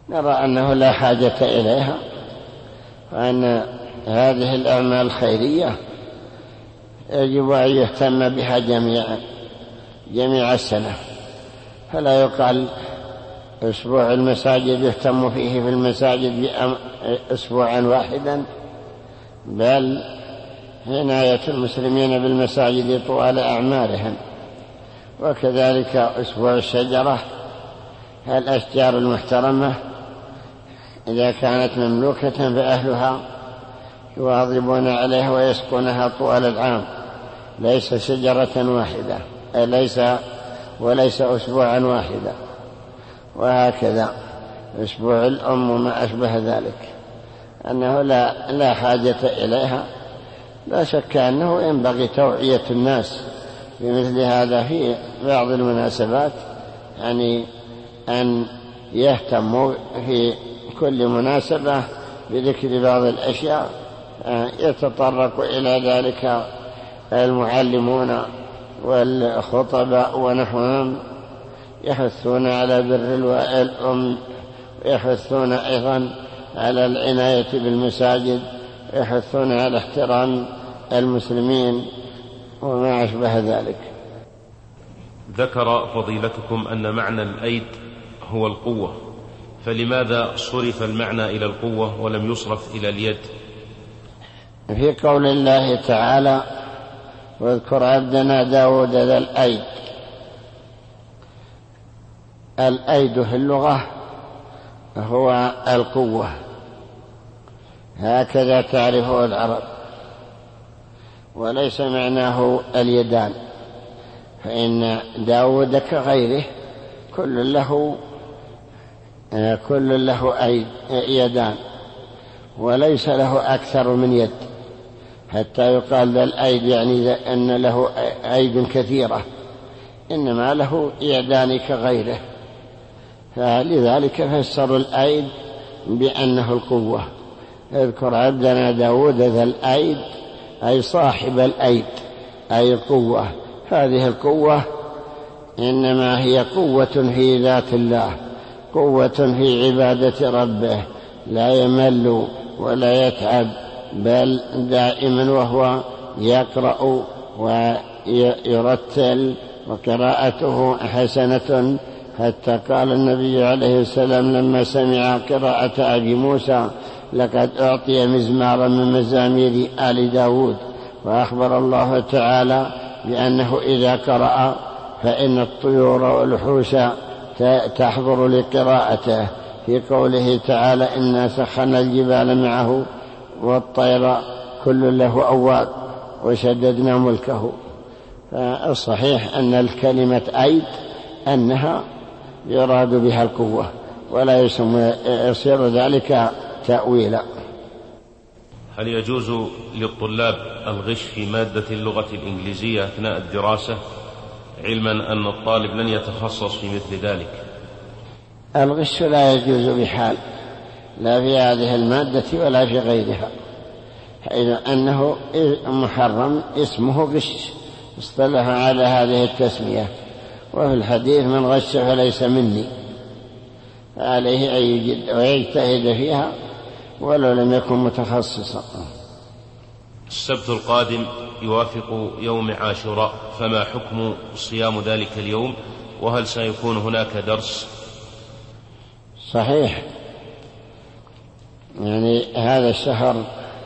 نرى أنه لا حاجة إليها، وأن هذه الأعمال الخيرية يجب أن يهتم بها جميع السنة، فلا يقال أسبوع المساجد يهتم فيه في المساجد أسبوعا واحدا، بل عناية المسلمين بالمساجد طوال أعمارهم. وكذلك أسبوع الشجرة، الأشجار المحترمة إذا كانت مملوكة فأهلها يواظبون عليها ويسقونها طوال العام، ليس شجرة واحدة وليس أسبوعا واحدا. وهكذا أسبوع الأم وما أشبه ذلك، أنه لا حاجة إليها. لا شك أنه ينبغي توعية الناس بمثل هذا في بعض المناسبات، يعني أن يهتموا في كل مناسبة بذكر بعض الأشياء يتطرق إلى ذلك المعلمون والخطباء ونحوهم، يحثون على بر الأم، ويحثون أيضا على العناية بالمساجد، ويحثون على احترام المسلمين وما أشبه ذلك. ذكر فضيلتكم أن معنى الأيد هو القوة، فلماذا صرف المعنى إلى القوة ولم يصرف إلى اليد؟ في قول الله تعالى: واذكر عبدنا داود ذا الأيد. الأيد في اللغة هو القوة، هكذا تعرفه العرب، وليس معناه اليدان، فإن داود كغيره كل له يدان، وليس له أكثر من يد، حتى يقال ذا الأيد يعني أن له أيد كثيرة، إنما له يدان كغيره. فلذلك فسروا الأيد بأنه القوة. اذكر عبدنا داود ذا الأيد أي صاحب الأيد، أي القوة. هذه القوة إنما هي قوة في ذات الله، قوة في عبادة ربه، لا يمل ولا يتعب، بل دائما وهو يقرأ ويرتل، وقراءته حسنة، حتى قال النبي عليه السلام لما سمع قراءة أبي موسى: لقد أعطي مزمارا من مزامير آل داود. وأخبر الله تعالى بأنه إذا قرأ فإن الطيور والوحوش تحضر لقراءته، في قوله تعالى: إنا سخرنا الجبال معه والطير كل له أواب وشددنا ملكه. فالصحيح أن الكلمة أيد أنها يراد بها القوة، ولا يصير ذلك تأويلا. هل يجوز للطلاب الغش في مادة اللغة الإنجليزية أثناء الدراسة، علما أن الطالب لن يتخصص في مثل ذلك؟ الغش لا يجوز بحال، لا في هذه المادة ولا في غيرها، حيث أنه محرم، اسمه غش، اصطلح على هذه التسمية. وفي الحديث: من غش فليس مني، فعليه أن يجد ويجتهد فيها ولو لم يكن متخصصا. السبت القادم يوافق يوم عاشوراء، فما حكم صيام ذلك اليوم، وهل سيكون هناك درس؟ صحيح، يعني هذا الشهر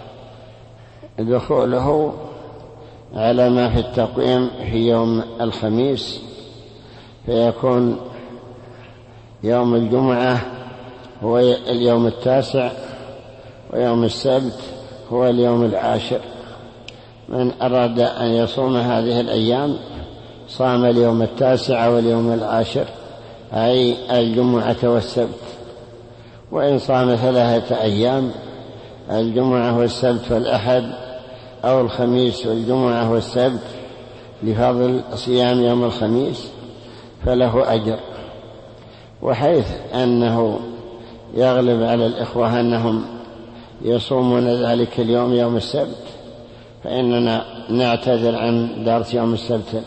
دخوله على ما في التقويم في يوم الخميس، فيكون يوم الجمعة هو اليوم 9، ويوم السبت هو اليوم 10. من أراد أن يصوم هذه الأيام صام اليوم 9 واليوم 10، أي الجمعة والسبت. وإن صام 3 أيام، الجمعة والسبت والأحد، أو الخميس والجمعة والسبت، لفضل صيام يوم الخميس، فله أجر. وحيث أنه يغلب على الإخوة أنهم يصومون ذلك اليوم يوم السبت، فإننا نعتذر عن درس يوم السبت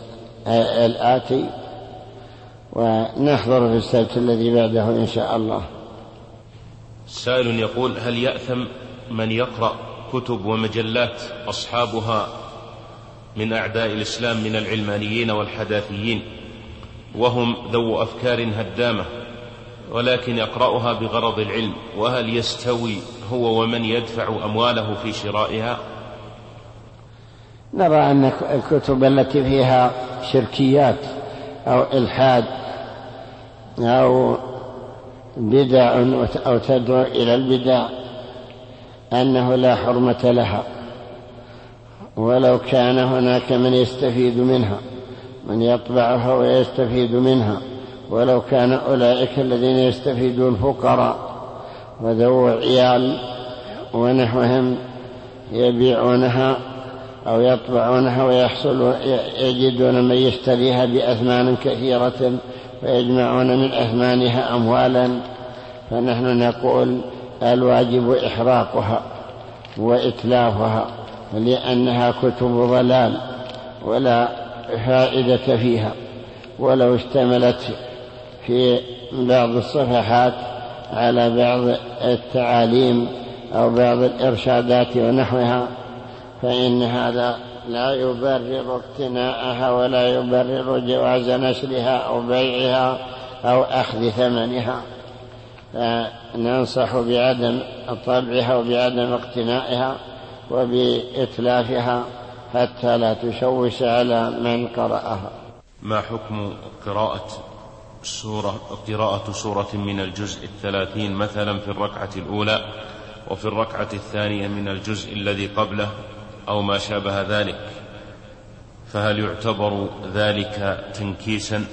الآتي، ونحضر في السبت الذي بعده إن شاء الله. سائل يقول: هل يأثم من يقرأ كتب ومجلات أصحابها من أعداء الإسلام من العلمانيين والحداثيين وهم ذو أفكار هدامة، ولكن يقرأها بغرض العلم، وهل يستوي هو ومن يدفع أمواله في شرائها؟ نرى أن الكتب التي فيها شركيات أو إلحاد أو بدع أو تدعو إلى البدع أنه لا حرمة لها، ولو كان هناك من يستفيد منها، من يطبعها ويستفيد منها، ولو كان أولئك الذين يستفيدون فقراء وذو عيال ونحوهم يبيعونها أو يطبعونها يجدون من يشتريها بأثمان كثيرة ويجمعون من أثمانها أموالا، فنحن نقول الواجب إحراقها وإتلافها، لأنها كتب ضلال ولا فائدة فيها، ولو اشتملت في بعض الصفحات على بعض التعاليم أو بعض الإرشادات ونحوها فإن هذا لا يبرر اقتناءها ولا يبرر جواز نشرها أو بيعها أو أخذ ثمنها، فننصح بعدم طبعها وبعدم اقتنائها وبإتلافها حتى لا تشوش على من قرأها. ما حكم قراءة سورة من الجزء 30 مثلا في الركعة الأولى وفي الركعة الثانية من الجزء الذي قبله أو ما شابه ذلك، فهل يعتبر ذلك تنكيسا؟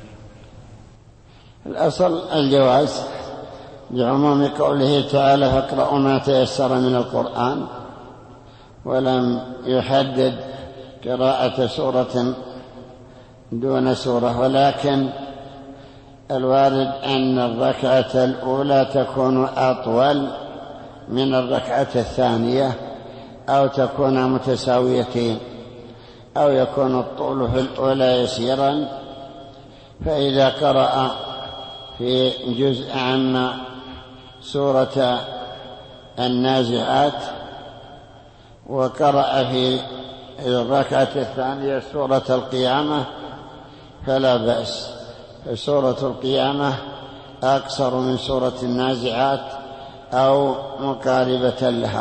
الأصل الجواز بعموم قوله تعالى: فاقرأوا ما تيسر من القرآن، ولم يحدد قراءة سورة دون سورة، ولكن الوارد أن الركعة الأولى تكون أطول من الركعة الثانية أو تكون متساويتين أو يكون الطول في الأولى يسيرا، فإذا قرأ في جزء عما سورة النازعات وقرأ في الركعة الثانية سورة القيامة فلا بأس، فسورة القيامة أقصر من سورة النازعات أو مقاربة لها.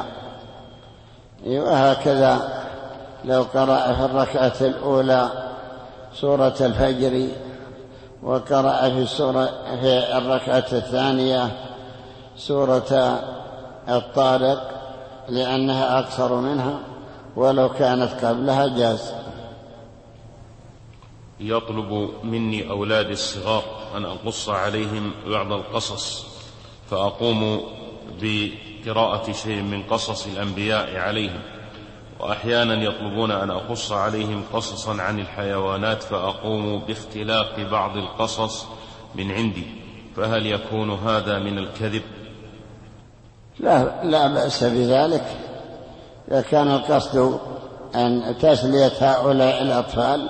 وهكذا لو قرأ في الركعة الأولى سورة الفجر وقرأ في الركعة الثانية سورة الطارق لأنها أقصر منها ولو كانت قبلها جاز. يطلب مني أولادي الصغار أن أقص عليهم بعض القصص، فأقوم بقراءة شيء من قصص الأنبياء عليهم، وأحيانا يطلبون أن أقص عليهم قصصا عن الحيوانات، فأقوم باختلاق بعض القصص من عندي، فهل يكون هذا من الكذب؟ لا بأس بذلك، إذا كان القصد أن تسلية هؤلاء الأطفال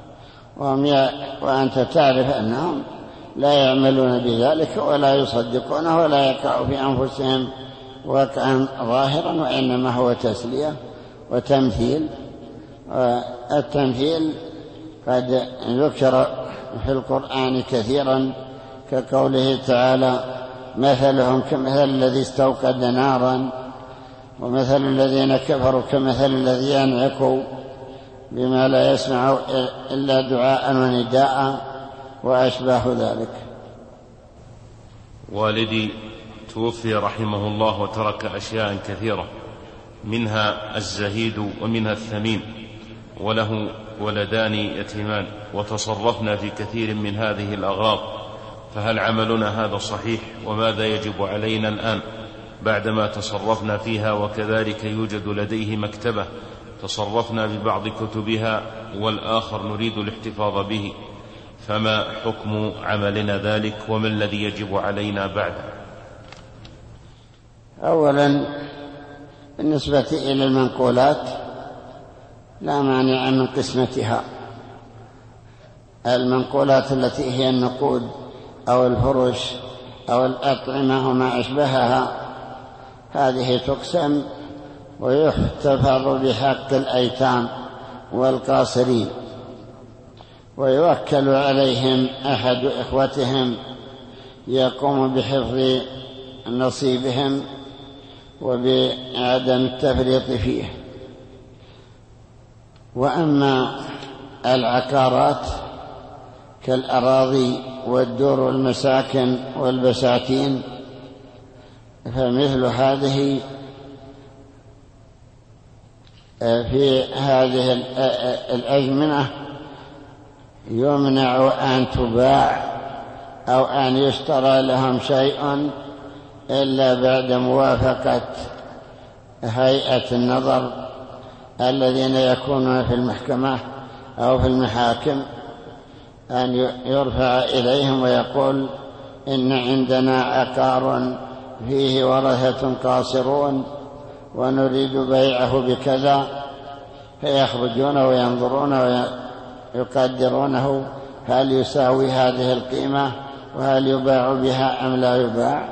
وأنت تعرف أنهم لا يعملون بذلك ولا يصدقونه ولا يقع في أنفسهم وقعا ظاهرا، وإنما هو تسلية وتمثيل. التمثيل قد ذكر في القرآن كثيرا كقوله تعالى: مثلهم كمثل الذي استوقد نارا ومثل الذين كفروا كمثل الذي ينعق بما لا يسمع إلا دعاء ونداء وأشباه ذلك. والدي توفي رحمه الله وترك أشياء كثيرة، منها الزهيد ومنها الثمين، وله ولدان يتيمان، وتصرفنا في كثير من هذه الأغراض، فهل عملنا هذا صحيح؟ وماذا يجب علينا الآن بعدما تصرفنا فيها؟ وكذلك يوجد لديه مكتبة تصرفنا ببعض كتبها والآخر نريد الاحتفاظ به، فما حكم عملنا ذلك وما الذي يجب علينا بعده؟ أولا بالنسبة إلى المنقولات لا مانع من قسمتها. المنقولات التي هي النقود أو الفرش أو الأطعمة وما أشبهها، هذه تقسم ويحتفظ بحق الأيتام والقاصرين، ويوكل عليهم أحد إخوتهم يقوم بحفظ نصيبهم وبعدم التفريط فيه. وأما العقارات كالأراضي والدور والمساكن والبساتين فمثل هذه في هذه الأزمنة يمنع أن تباع أو أن يشترى لهم شيء إلا بعد موافقة هيئة النظر الذين يكونون في المحكمة أو في المحاكم، أن يرفع إليهم ويقول إن عندنا عقار فيه ورثة قاصرون ونريد بيعه بكذا، فيخرجون وينظرون ويقدرونه هل يساوي هذه القيمة وهل يباع بها أم لا يباع،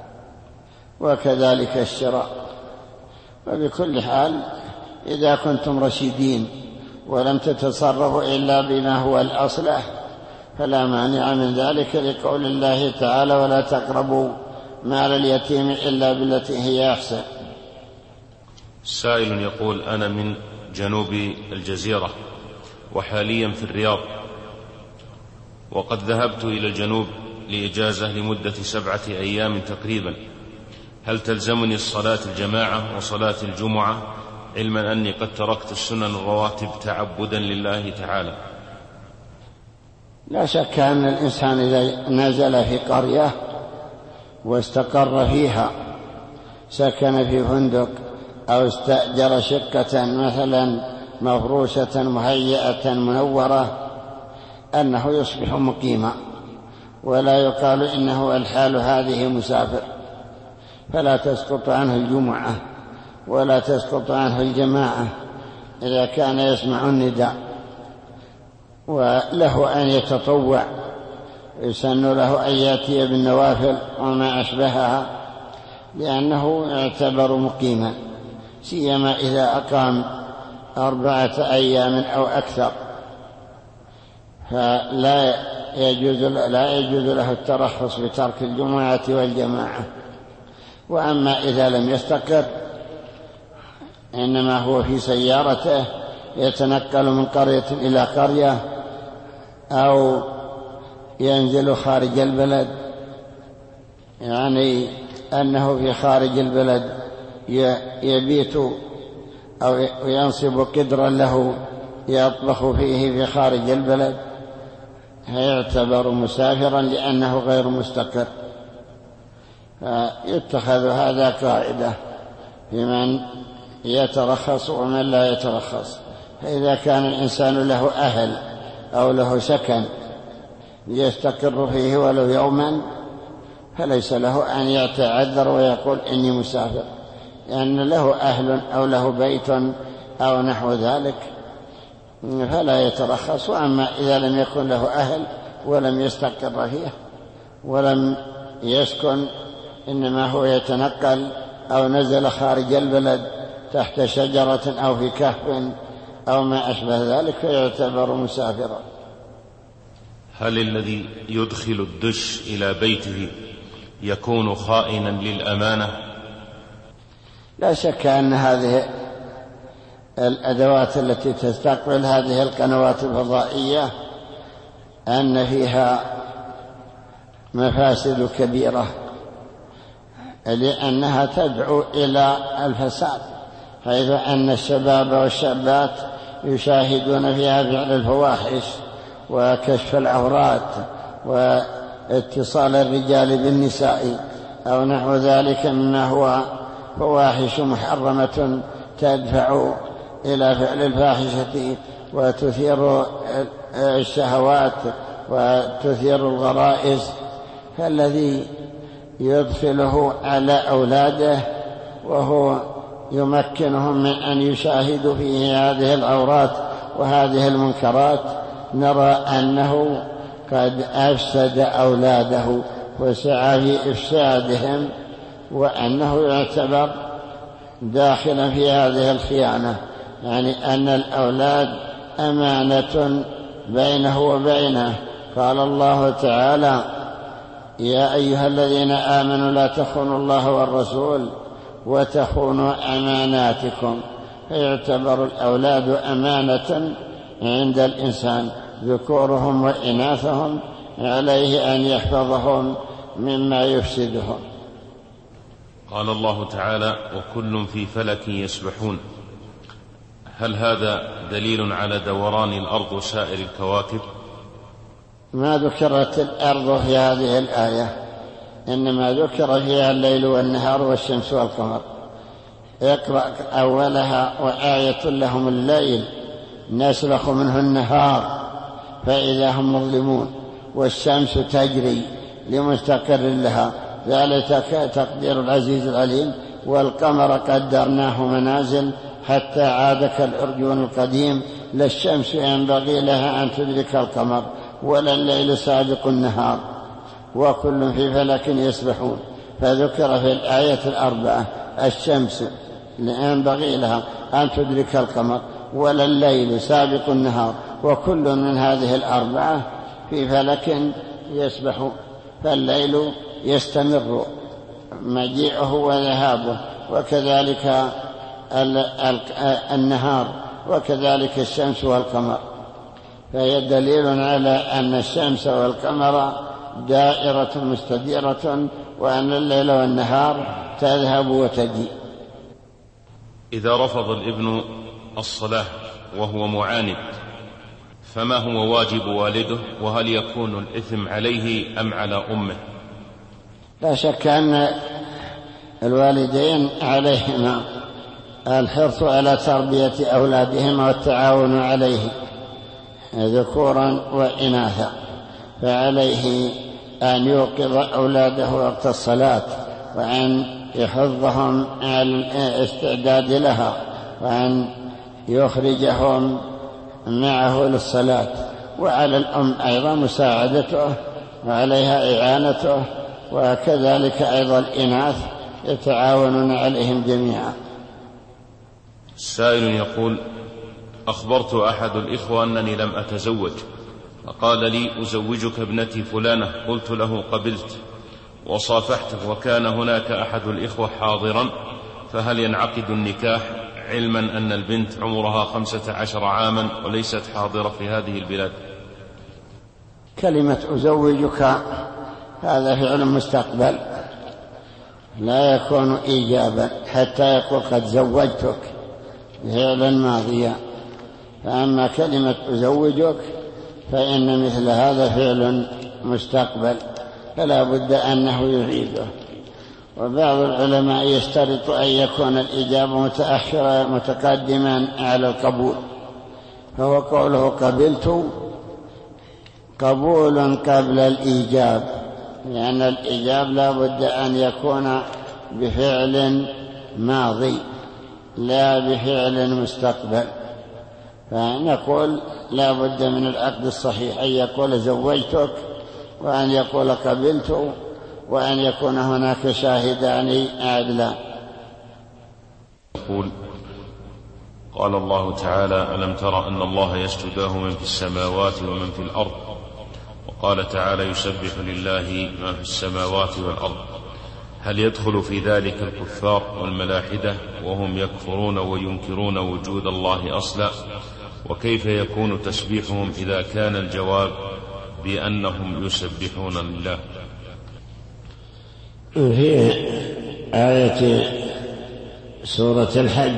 وكذلك الشراء. وبكل حال إذا كنتم رشيدين ولم تتصرفوا إلا بما هو الأصلح فلا مانع من ذلك، لقول الله تعالى ولا تقربوا مال اليتيم إلا بالتي هي أحسن. سائل يقول: أنا من جنوب الجزيرة وحاليا في الرياض، وقد ذهبت إلى الجنوب لإجازة لمدة 7 أيام تقريبا، هل تلزمني الصلاة الجماعة وصلاة الجمعة، علما أني قد تركت السنن الرواتب تعبدا لله تعالى؟ لا شك أن الإنسان إذا نزل في قرية واستقر فيها، سكن في فندق أو استأجر شقة مثلا مفروشة مهيئة منورة، أنه يصبح مقيما، ولا يقال إنه الحال هذه مسافر، فلا تسقط عنه الجمعة ولا تسقط عنه الجماعة إذا كان يسمع النداء. وله أن يتطوع، يسن له أن يأتي بالنوافل وما أشبهها، لأنه يعتبر مقيما، سيما إذا أقام 4 أيام أو أكثر، فلا يجوز له الترخص بترك الجمعة والجماعة. وأما إذا لم يستقر، إنما هو في سيارته يتنقل من قرية إلى قرية أو ينزل خارج البلد، يعني أنه في خارج البلد يبيت أو ينصب قدرا له يطبخ فيه في خارج البلد، يعتبر مسافرا لأنه غير مستقر. فيتخذ هذا قاعدة في من يترخص ومن لا يترخص. فإذا كان الإنسان له أهل أو له سكن يستقر فيه ولو يوما، فليس له أن يتعذر ويقول إني مسافر، لأن له أهل أو له بيت أو نحو ذلك فلا يترخص. وأما إذا لم يكن له أهل ولم يستقر فيه ولم يسكن، إنما هو يتنقل أو نزل خارج البلد تحت شجرة أو في كهف أو ما أشبه ذلك، فيعتبر مسافرا. هل الذي يدخل الدش إلى بيته يكون خائنا للأمانة؟ لا شك أن هذه الأدوات التي تستقبل هذه القنوات الفضائية أن فيها مفاسد كبيرة، لأنها تدعو إلى الفساد، حيث أن الشباب والشابات يشاهدون فيها فعل الفواحش وكشف العورات واتصال الرجال بالنساء أو نحو ذلك مما هو فواحش محرمة تدفع إلى فعل الفاحشة وتثير الشهوات وتثير الغرائز. فالذي يدخله على أولاده وهو يمكنهم من أن يشاهدوا فيه هذه العورات وهذه المنكرات، نرى أنه قد أفسد أولاده وسعى في إفسادهم، وأنه يعتبر داخلا في هذه الخيانة، يعني أن الأولاد أمانة بينه وبينه. قال الله تعالى: يا أيها الذين آمنوا لا تخونوا الله والرسول وتخونوا أماناتكم. فيعتبر الأولاد أمانة عند الإنسان، ذكورهم وإناثهم، عليه أن يحفظهم مما يفسدهم. قال الله تعالى: وكل في فلك يسبحون. هل هذا دليل على دوران الأرض وسائر الكواكب؟ ما ذكرت الأرض في هذه الآية، إنما ذكر فيها الليل والنهار والشمس والقمر. اقرأ أولها: وآية لهم الليل نسلخ منه النهار فإذا هم مظلمون، والشمس تجري لمستقر لها، ذلك تقدير العزيز العليم. والقمر قدرناه منازل حتى عاد كالأرجون القديم، لا الشمس ينبغي لها أن تدرك القمر ولا الليل سابق النهار، وكل في فلك يسبحون. فذكر في الآية الأربعة الشمس لا ينبغي لها أن تدرك القمر ولا الليل سابق النهار، وكل من هذه الأربعة في فلك يسبحون. فالليل يستمر مجيئه وذهابه، وكذلك النهار، وكذلك الشمس والقمر. فهي دليل على أن الشمس والقمر دائرة مستديرة، وأن الليل والنهار تذهب وتجي. إذا رفض الابن الصلاة وهو معاند فما هو واجب والده؟ وهل يكون الإثم عليه أم على أمه؟ لا شك أن الوالدين عليهما الحرص على تربية أولادهما والتعاون عليه ذكورا وإناثا، فعليه أن يوقظ أولاده وقت الصلاة، وأن يحضهم على الاستعداد لها، وأن يخرجهم معه للصلاة. وعلى الأم أيضا مساعدته وعليها إعانته، وكذلك أيضا الإناث يتعاونون عليهم جميعا. السائل يقول: أخبرت أحد الإخوة أنني لم أتزوج، فقال لي: أزوجك ابنتي فلانة. قلت له: قبلت، وصافحته، وكان هناك أحد الإخوة حاضرا، فهل ينعقد النكاح علما أن البنت عمرها 15 عاما وليست حاضرة في هذه البلاد؟ كلمة أزوجك هذا فعل مستقبل لا يكون إيجابا حتى يقول قد زوجتك، فعلا ماضيا. فأما كلمة أزوجك فإن مثل هذا فعل مستقبل، فلا بد أنه يعيده. وبعض العلماء يشترط أن يكون الإجابة متأخرة متقدما على القبول، فهو قوله قبلت قبول قبل الإيجاب، لأن الإيجاب لا بد أن يكون بفعل ماضي لا بفعل مستقبل. فنقول لا بد من العقد الصحيح، أن يقول زوجتك، وأن يقول قبلت، وأن يكون هناك شاهدان عدلان. يقول: قال الله تعالى: ألم تر أن الله يسجد له من في السماوات ومن في الأرض؟ وقال تعالى: يسبح لله ما في السماوات والأرض. هل يدخل في ذلك الكفار والملاحدة وهم يكفرون وينكرون وجود الله أصلا؟ وكيف يكون تسبيحهم إذا كان الجواب بأنهم يسبحون لله؟ في آية سورة الحج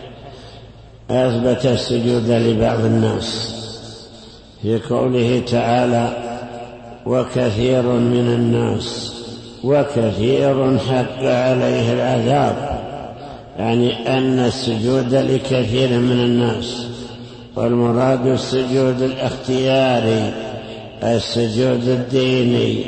أثبت السجود لبعض الناس في قوله تعالى: وكثير من الناس، وكثير حق عليه العذاب، يعني أن السجود لكثير من الناس، والمراد السجود الاختياري السجود الديني.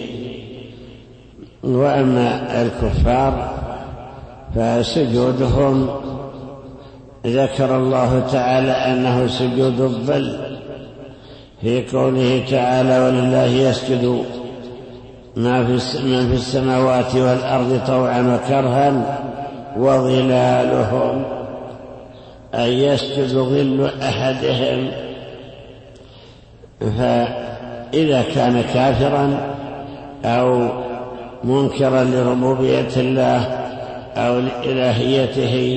وأما الكفار فسجودهم ذكر الله تعالى أنه سجود الظل في قوله تعالى: ولله يسجد من في السماوات والأرض طوعا وكرها وظلالهم، أن يسجد ظل أحدهم. فإذا كان كافرا أو منكرا لربوبية الله أو لإلهيته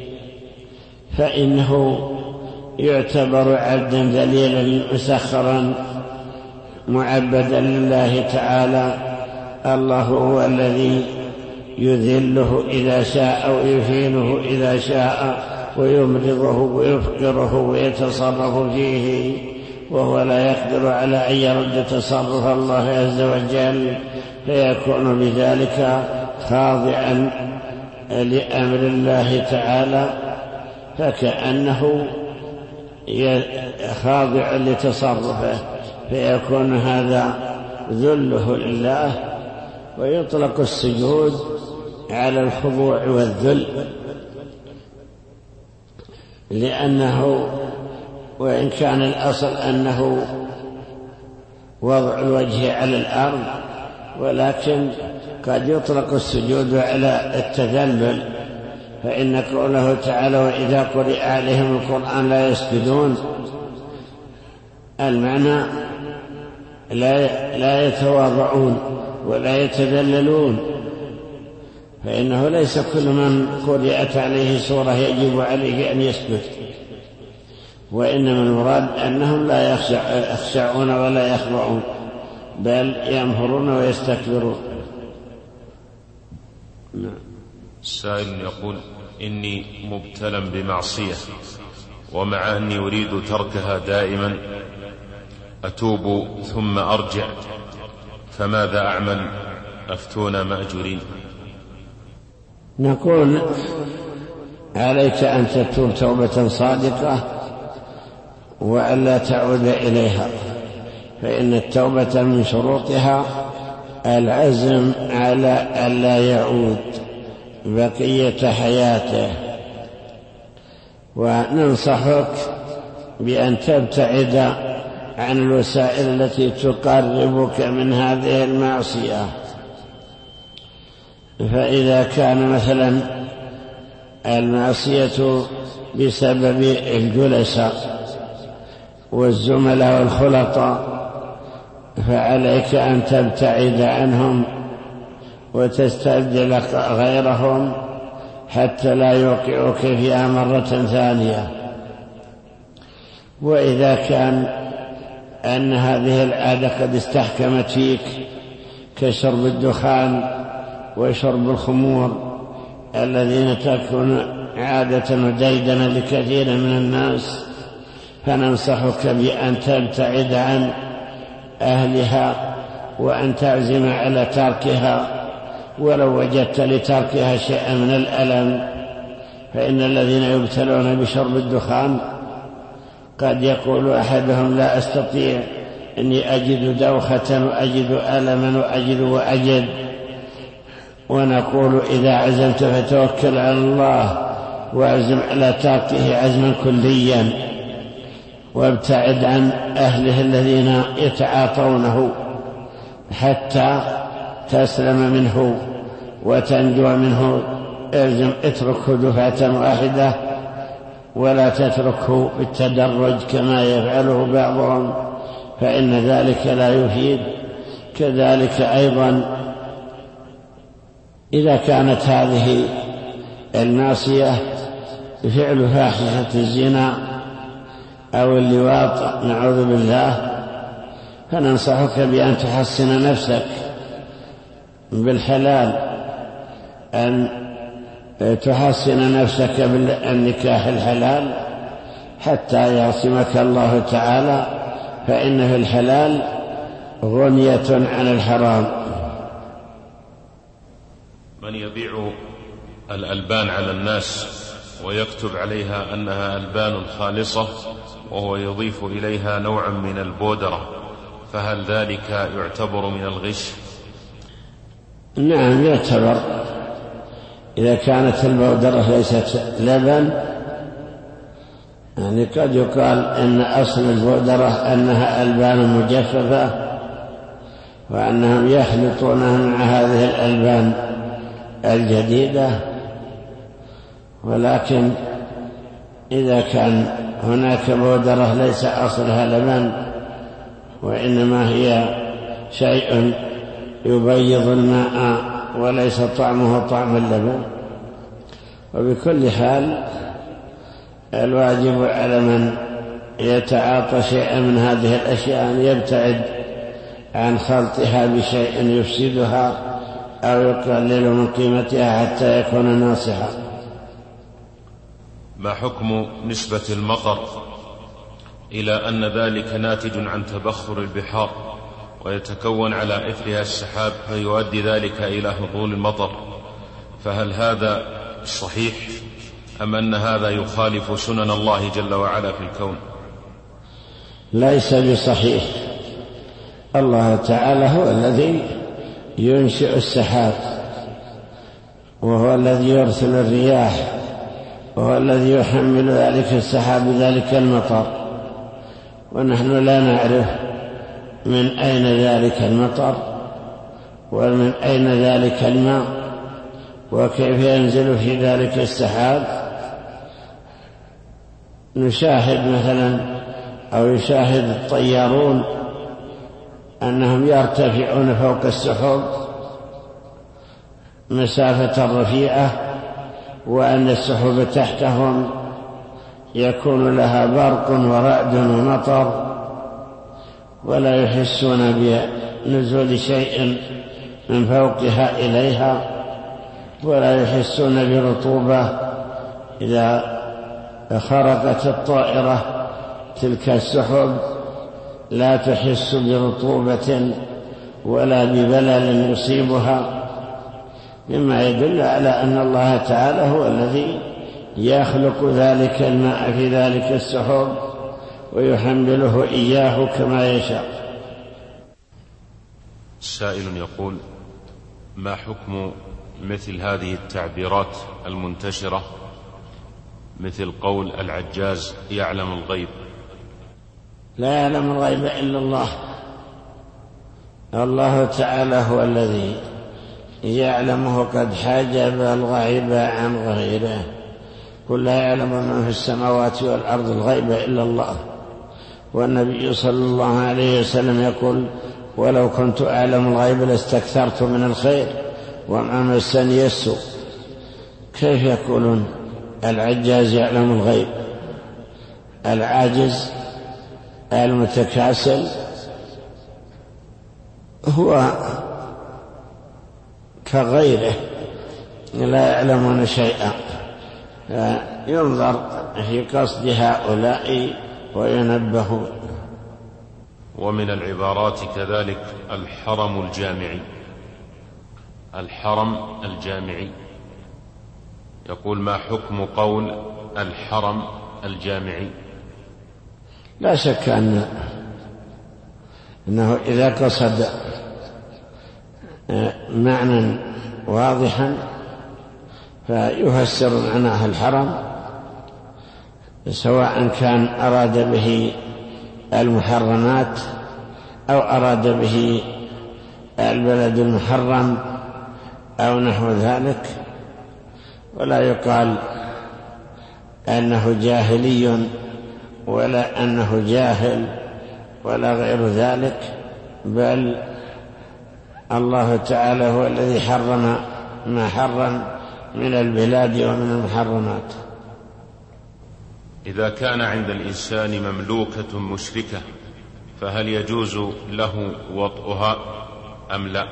فإنه يعتبر عبدا ذليلا مسخرا معبدا لله تعالى. الله هو الذي يذله إذا شاء ويهينه إذا شاء، ويمرضه ويفقره ويتصرف فيه، وهو لا يقدر على أن يرد تصرف الله عز وجل، فيكون بذلك خاضعا لأمر الله تعالى، فكأنه خاضع لتصرفه، فيكون هذا ذله لله. ويطلق السجود على الخضوع والذل، لأنه وإن كان الأصل أنه وضع الوجه على الأرض، ولكن قد يطلق السجود على التذلل، فإن قوله تعالى وإذا قرئ عليهم القرآن لا يسجدون، المعنى لا يتواضعون ولا يتذللون، فإنه ليس كل من قرئت عليه سورة يجب عليه أن يسجد، وإنما المراد أنهم لا يخشعون ولا يخضعون، بل ينفرون ويستكبرون. السائل يقول: إني مبتلى بمعصية، ومع أني أريد تركها دائما أتوب ثم أرجع، فماذا أعمل؟ أفتونا مأجورين. نقول عليك أن تتوب توبة صادقة وألا تعود إليها، فإن التوبة من شروطها العزم على ألا يعود بقية حياته. وننصحك بأن تبتعد عن الوسائل التي تقربك من هذه المعصية. فإذا كان مثلا المعصية بسبب الجلساء والزملاء والخلطاء، فعليك أن تبتعد عنهم وتستبدل غيرهم حتى لا يوقعك فيها مرة ثانية. وإذا كان أن هذه العادة قد استحكمت فيك كشرب الدخان وشرب الخمور الذين تكون عادة وديدنة لكثير من الناس، فننصحك بأن تبتعد عن أهلها وأن تعزم على تركها ولو وجدت لتركها شيئا من الألم. فإن الذين يبتلون بشرب الدخان قد يقول أحدهم لا أستطيع، إني أجد دوخة وأجد ألما وأجد. ونقول إذا عزمت فتوكل على الله واعزم على تركه عزما كليا، وابتعد عن أهله الذين يتعاطونه حتى تسلم منه وتنجو منه. اتركه دفعة واحدة ولا تتركه بالتدرج كما يفعله بعضهم، فإن ذلك لا يفيد. كذلك أيضا إذا كانت هذه المعصية فعل فاحشة الزنا أو اللواط نعوذ بالله، فننصحك بأن تحصن نفسك بالحلال، أن تحصن نفسك بالنكاح الحلال حتى يعصمك الله تعالى، فإن في الحلال غنية عن الحرام. من يبيع الألبان على الناس ويكتب عليها أنها ألبان خالصة وهو يضيف إليها نوعا من البودرة، فهل ذلك يعتبر من الغش؟ نعم يعتبر، إذا كانت البودرة ليست لبن. يعني قد يقال إن أصل البودرة أنها ألبان مجففة، وأنهم يخلطونها مع هذه الألبان الجديدة. ولكن إذا كان هناك بودرة ليس أصلها لبن وإنما هي شيء يبيض الماء وليس طعمه طعم اللبن، وبكل حال الواجب على من يتعاطى شيئا من هذه الأشياء أن يبتعد عن خلطها بشيء يفسدها أو يقلل من قيمتها حتى يكون ناصحا. ما حكم نسبة المطر إلى أن ذلك ناتج عن تبخر البحار ويتكون على إثرها السحاب فيؤدي ذلك إلى هطول المطر، فهل هذا صحيح أم أن هذا يخالف سنن الله جل وعلا في الكون؟ ليس بصحيح. الله تعالى هو الذي ينشئ السحاب، وهو الذي يرسل الرياح، وهو الذي يحمل ذلك السحاب ذلك المطر، ونحن لا نعرف من أين ذلك المطر ومن أين ذلك الماء وكيف ينزل في ذلك السحاب. نشاهد مثلا أو يشاهد الطيارون أنهم يرتفعون فوق السحب مسافة رفيعة، وأن السحب تحتهم يكون لها برق ورعد ومطر ولا يحسون بنزول شيء من فوقها إليها، ولا يحسون برطوبة. إذا خرقت الطائرة تلك السحب لا تحس برطوبة ولا ببلل يصيبها، مما يدل على أن الله تعالى هو الذي يخلق ذلك الماء في ذلك السحب ويحمله إياه كما يشاء. سائل يقول: ما حكم مثل هذه التعبيرات المنتشرة مثل قول العجاز يعلم الغيب؟ لا يعلم الغيب إلا الله. الله تعالى هو الذي يعلمه، قد حجب الغيب عن غيره. قل لا يعلم من في السماوات والأرض الغيب إلا الله. والنبي صلى الله عليه وسلم يقول: ولو كنت أعلم الغيب لاستكثرت من الخير وما مسني السوء. كيف يقولون العجاز يعلم الغيب؟ العاجز المتكاسل هو كغيره لا يعلمون شيئا. ينظر في قصد هؤلاء وينبهون. ومن العبارات كذلك الحرم الجامعي. الحرم الجامعي، يقول: ما حكم قول الحرم الجامعي؟ لا شك أنه إذا قصد معنى واضحا فيفسر معناه الحرم، سواء كان أراد به المحرمات أو أراد به البلد المحرم أو نحو ذلك. ولا يقال أنه جاهلي ولا أنه جاهل ولا غير ذلك، بل الله تعالى هو الذي حرم ما حرم من البلاد ومن المحرمات. إذا كان عند الإنسان مملوكة مشركة فهل يجوز له وطئها أم لا؟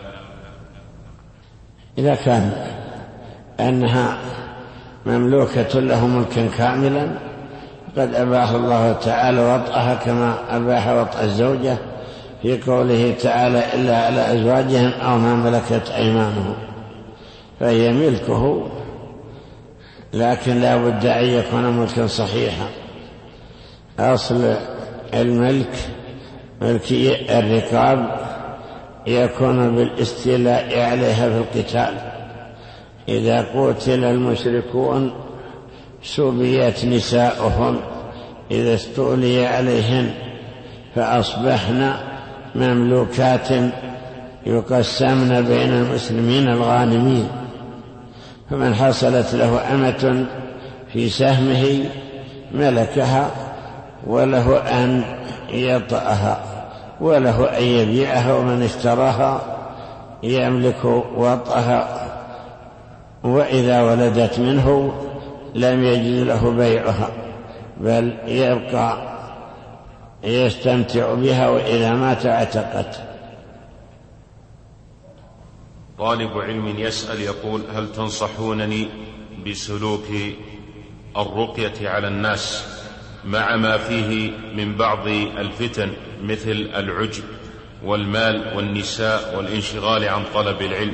إذا كان أنها مملوكة له ملكا كاملا قد أباح الله تعالى وطئها كما أباح وطئ الزوجة في قوله تعالى: إلا على أزواجهم أو ما ملكت أيمانهم، فهي ملكه، لكن لا بد أن يكون ملكا صحيحا. أصل الملك ملكي الرقاب يكون بالاستيلاء عليها في القتال. إذا قتل المشركون سبيت نساؤهم إذا استولي عليهن فأصبحن مملوكات يقسمن بين المسلمين الغانمين، فمن حصلت له أمة في سهمه ملكها، وله أن يطأها وله أن يبيعها، ومن اشتراها يملك وطأها، وإذا ولدت منه لم يجد له بيعها بل يبقى يستمتع بها، وإذا مات اعتقت. طالب علم يسأل يقول: هل تنصحونني بسلوك الرقية على الناس مع ما فيه من بعض الفتن مثل العجب والمال والنساء والانشغال عن طلب العلم؟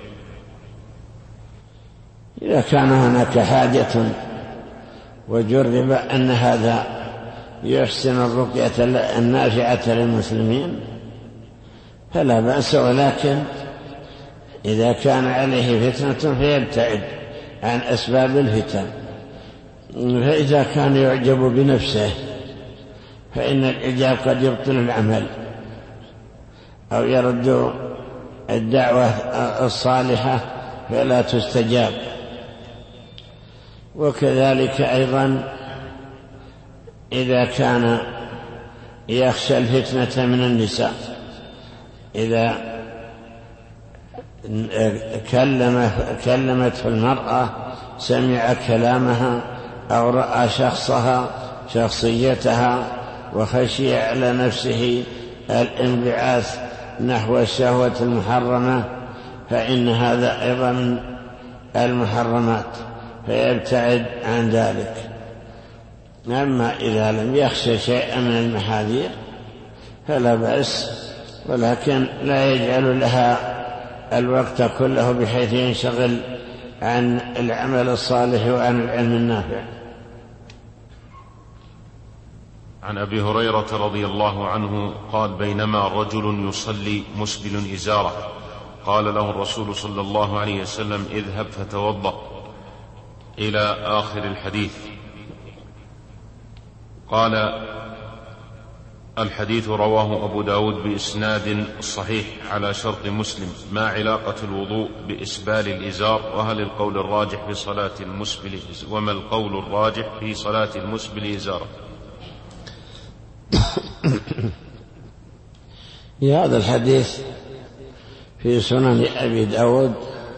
إذا كان هناك حاجة وجرب أن هذا يحسن الرقية النافعة للمسلمين فلا بأس، ولكن إذا كان عليه فتنة فيبتعد عن أسباب الفتن. فإذا كان يعجب بنفسه فإن الإعجاب قد يبطل العمل أو يرد الدعوة الصالحة فلا تستجاب. وكذلك أيضا إذا كان يخشى الفتنة من النساء، إذا كلمته المرأة سمع كلامها أو رأى شخصيتها وخشي على نفسه الانبعاث نحو الشهوة المحرمة فإن هذا أيضا من المحرمات فيبتعد عن ذلك. أما إذا لم يخشى شيئا من المحاذير فلا بأس، ولكن لا يجعل لها الوقت كله بحيث ينشغل عن العمل الصالح وعن العلم النافع. عن أبي هريرة رضي الله عنه قال: بينما رجل يصلي مسبل إزاره قال له الرسول صلى الله عليه وسلم: اذهب فتوضأ، إلى آخر الحديث. قال: الحديث رواه أبو داود بإسناد صحيح على شرط مسلم. ما علاقة الوضوء بإسبال الإزار؟ وهل القول الراجح في صلاة المسبل؟ وما القول الراجح في صلاة المسبل إزاره؟ هذا الحديث في سنن أبي داود،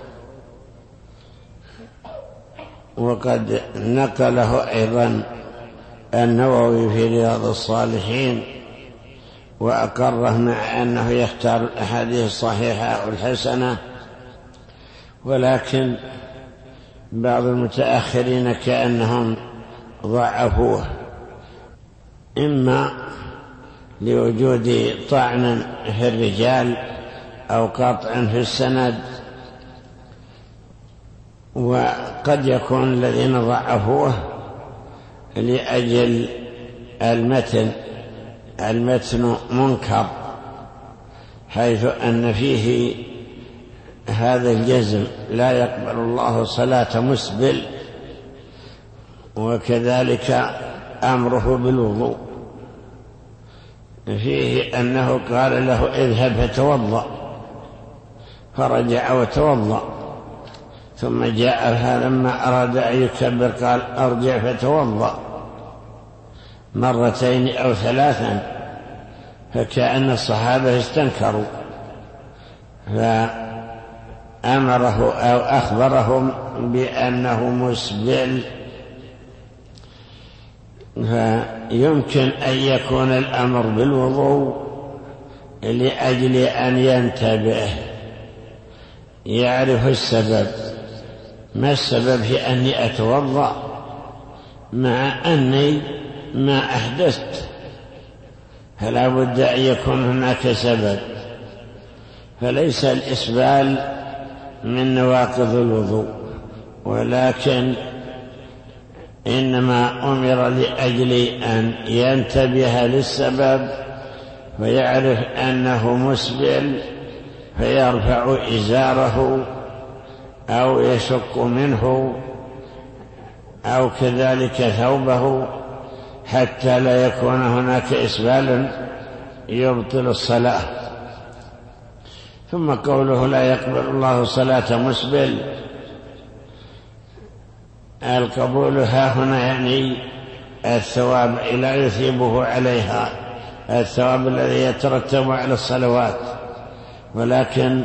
وقد نقله أيضا النووي في رياض الصالحين وأقره، مع أنه يختار الأحاديث الصحيحة والحسنة، ولكن بعض المتأخرين كأنهم ضعفوه، إما لوجود طعن في الرجال أو قطع في السند، وقد يكون الذين ضعفوه لأجل المتن منكر، حيث أن فيه هذا الجزم: لا يقبل الله صلاة مسبل، وكذلك أمره بالوضوء. فيه أنه قال له: اذهب فتوضأ، فرجع وتوضأ، ثم جاء لما أراد أن يكبر قال: أرجع فتوضأ مرتين أو ثلاثا، فكأن الصحابة استنكروا، فأمره أو أخبرهم بأنه مسبل. فيمكن أن يكون الأمر بالوضوء لأجل أن ينتبه، يعرف السبب، ما السبب في أني أتوضأ مع أني ما أحدثت، فلا بد أن يكون هناك سبب. فليس الإسبال من نواقض الوضوء، ولكن إنما أمر لأجل أن ينتبه للسبب ويعرف أنه مسبل، فيرفع إزاره أو يشق منه أو كذلك ثوبه، حتى لا يكون هناك إسبال يبطل الصلاة. ثم قوله لا يقبل الله صلاة مسبل، القبول ها هنا يعني الثواب لا يثيبه عليها، الثواب الذي يترتب على الصلوات، ولكن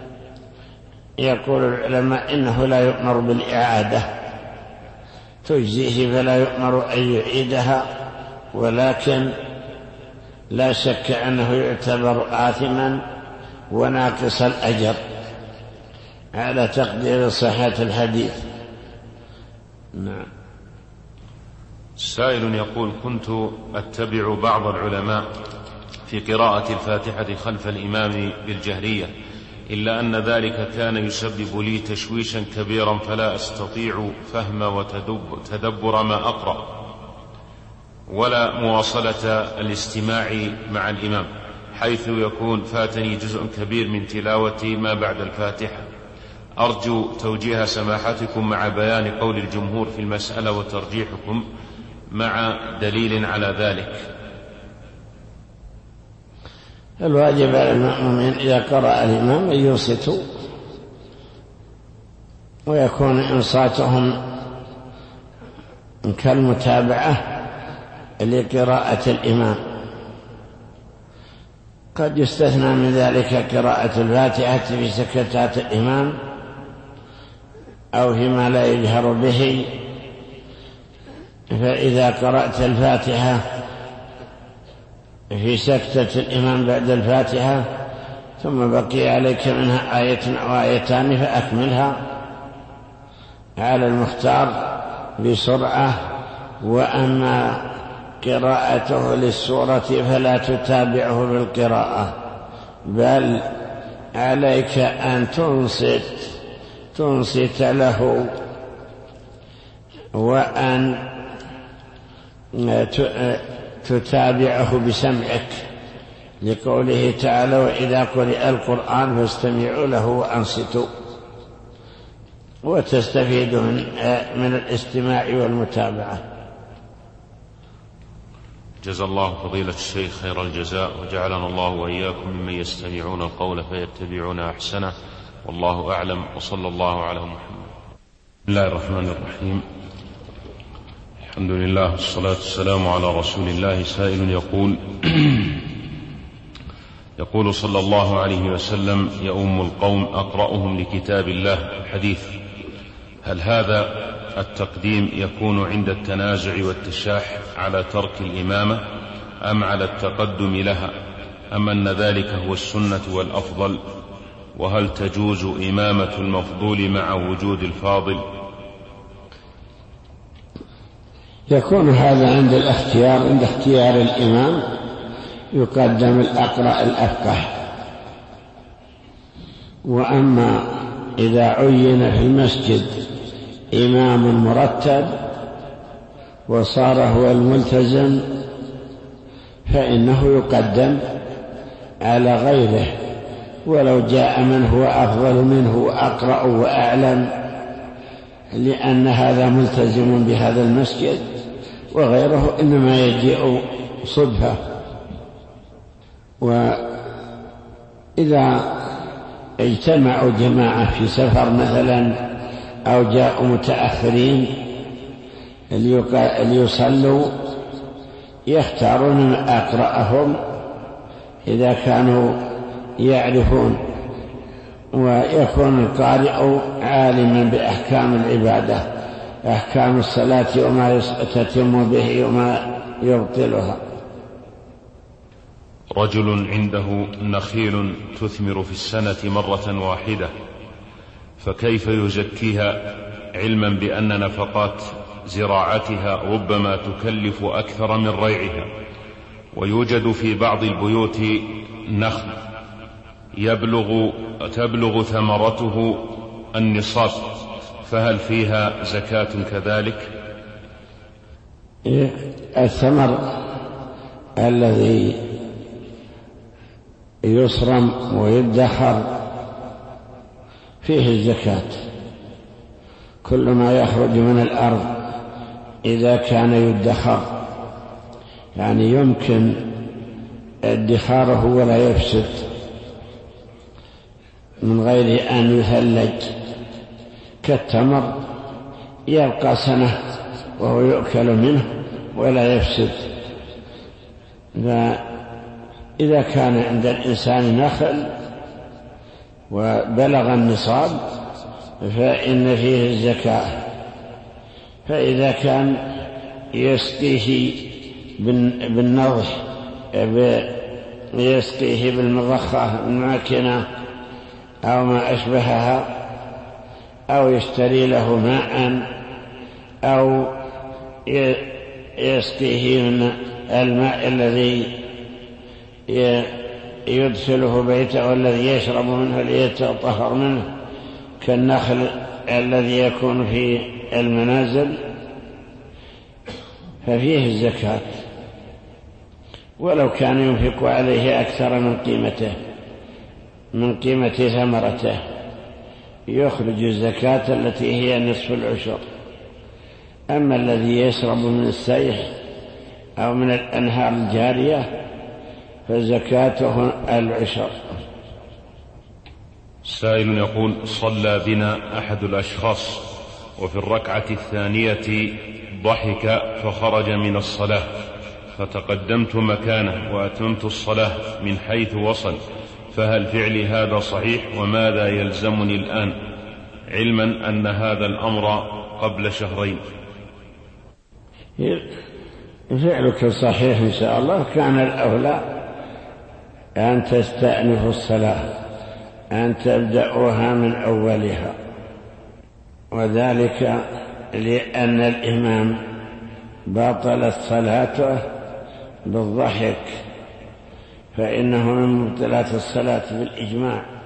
يقول العلماء إنه لا يؤمر بالإعادة، تجزيه فلا يؤمر أن يعيدها، ولكن لا شك أنه يعتبر آثما وناقص الأجر على تقدير صحة الحديث. نعم. السائل يقول: كنت أتبع بعض العلماء في قراءة الفاتحة خلف الإمام بالجهرية، إلا أن ذلك كان يسبب لي تشويشا كبيرا، فلا أستطيع فهم وتدبر ما أقرأ ولا مواصلة الاستماع مع الإمام، حيث يكون فاتني جزء كبير من تلاوة ما بعد الفاتحة. أرجو توجيه سماحتكم مع بيان قول الجمهور في المسألة وترجيحكم مع دليل على ذلك. الواجب على المأمومين إذا قرأ الإمام أن ينصتوا ويكون إنصاتهم كالمتابعة لقراءة الإمام. قد يستثنى من ذلك قراءة الفاتحة في سكتات الإمام أو فيما لا يجهر به، فإذا قرأت الفاتحة في سكتة الإمام بعد الفاتحة ثم بقي عليك منها آية أو آيتان فأكملها على المختار بسرعة. وأما قراءته للسورة فلا تتابعه بالقراءة، بل عليك أن تنصت له وأن تتابعه بسمعك، لقوله تعالى: وإذا قرئ القرآن فاستمعوا له وأنصتوا، وتستفيد من الاستماع والمتابعة. جزا الله فضيلة الشيخ خير الجزاء، وجعلنا الله وإياكم ممن يستمعون القول فيتبعون أحسنه، والله أعلم، وصلى الله على محمد. بسم الله الرحمن الرحيم، الحمد لله والصلاة والسلام على رسول الله. سائل يقول صلى الله عليه وسلم: يؤم القوم أقرأهم لكتاب الله. الحديث: هل هذا التقديم يكون عند التنازع والتشاح على ترك الإمامة أم على التقدم لها، أم أن ذلك هو السنة والأفضل؟ وهل تجوز إمامة المفضول مع وجود الفاضل؟ يكون هذا عند الاختيار، عند اختيار الإمام يقدم الأقرأ الأفقه. وأما إذا عين في المسجد إمام مرتب وصار هو الملتزم فإنه يقدم على غيره، ولو جاء من هو أفضل منه وأقرأ وأعلم، لأن هذا ملتزم بهذا المسجد وغيره إنما يجيء صدفة. وإذا اجتمعوا جماعة في سفر مثلا أو جاءوا متأخرين ليصلوا يختارون من أقرأهم إذا كانوا يعرفون، ويكون القارئ عالما بأحكام العبادة، أحكام الصلاة وما تتم به وما يبطلها. رجل عنده نخيل تثمر في السنة مرة واحدة، فكيف يزكيها علما بأن نفقات زراعتها ربما تكلف أكثر من ريعها؟ ويوجد في بعض البيوت نخل تبلغ ثمرته النصاب، فهل فيها زكاة كذلك؟ الثمر الذي يصرم ويدخر فيه الزكاة. كل ما يخرج من الأرض إذا كان يدخر، يعني يمكن ادخاره ولا يفسد، من غير أن يثلج، كالتمر يبقى سنة وهو يؤكل منه ولا يفسد. فإذا كان عند الإنسان نخل وبلغ النصاب فإن فيه الزكاة. فإذا كان يسقيه بالنضح، يسقيه بالمضخة الماكنة أو ما أشبهها، أو يشتري له ماء، أو يسقيه من الماء الذي يدخله بيته والذي يشرب منه ليتطهر منه، كالنخل الذي يكون في المنازل، ففيه الزكاة. ولو كان ينفق عليه أكثر من قيمة ثمرته يخرج الزكاة التي هي نصف العشر. أما الذي يشرب من السيح أو من الأنهار الجارية فزكاته العشر. سائل يقول: صلى بنا أحد الأشخاص وفي الركعة الثانية ضحك فخرج من الصلاة، فتقدمت مكانه وأتممت الصلاة من حيث وصل، فهل فعلي هذا صحيح؟ وماذا يلزمني الآن، علما أن هذا الأمر قبل شهرين؟ فعلك صحيح إن شاء الله. كان الأولى أن تستأنف الصلاة، أن تبدأها من أولها، وذلك لأن الإمام باطلت صلاته بالضحك، فإنه من مبطلات الصلاة بالإجماع.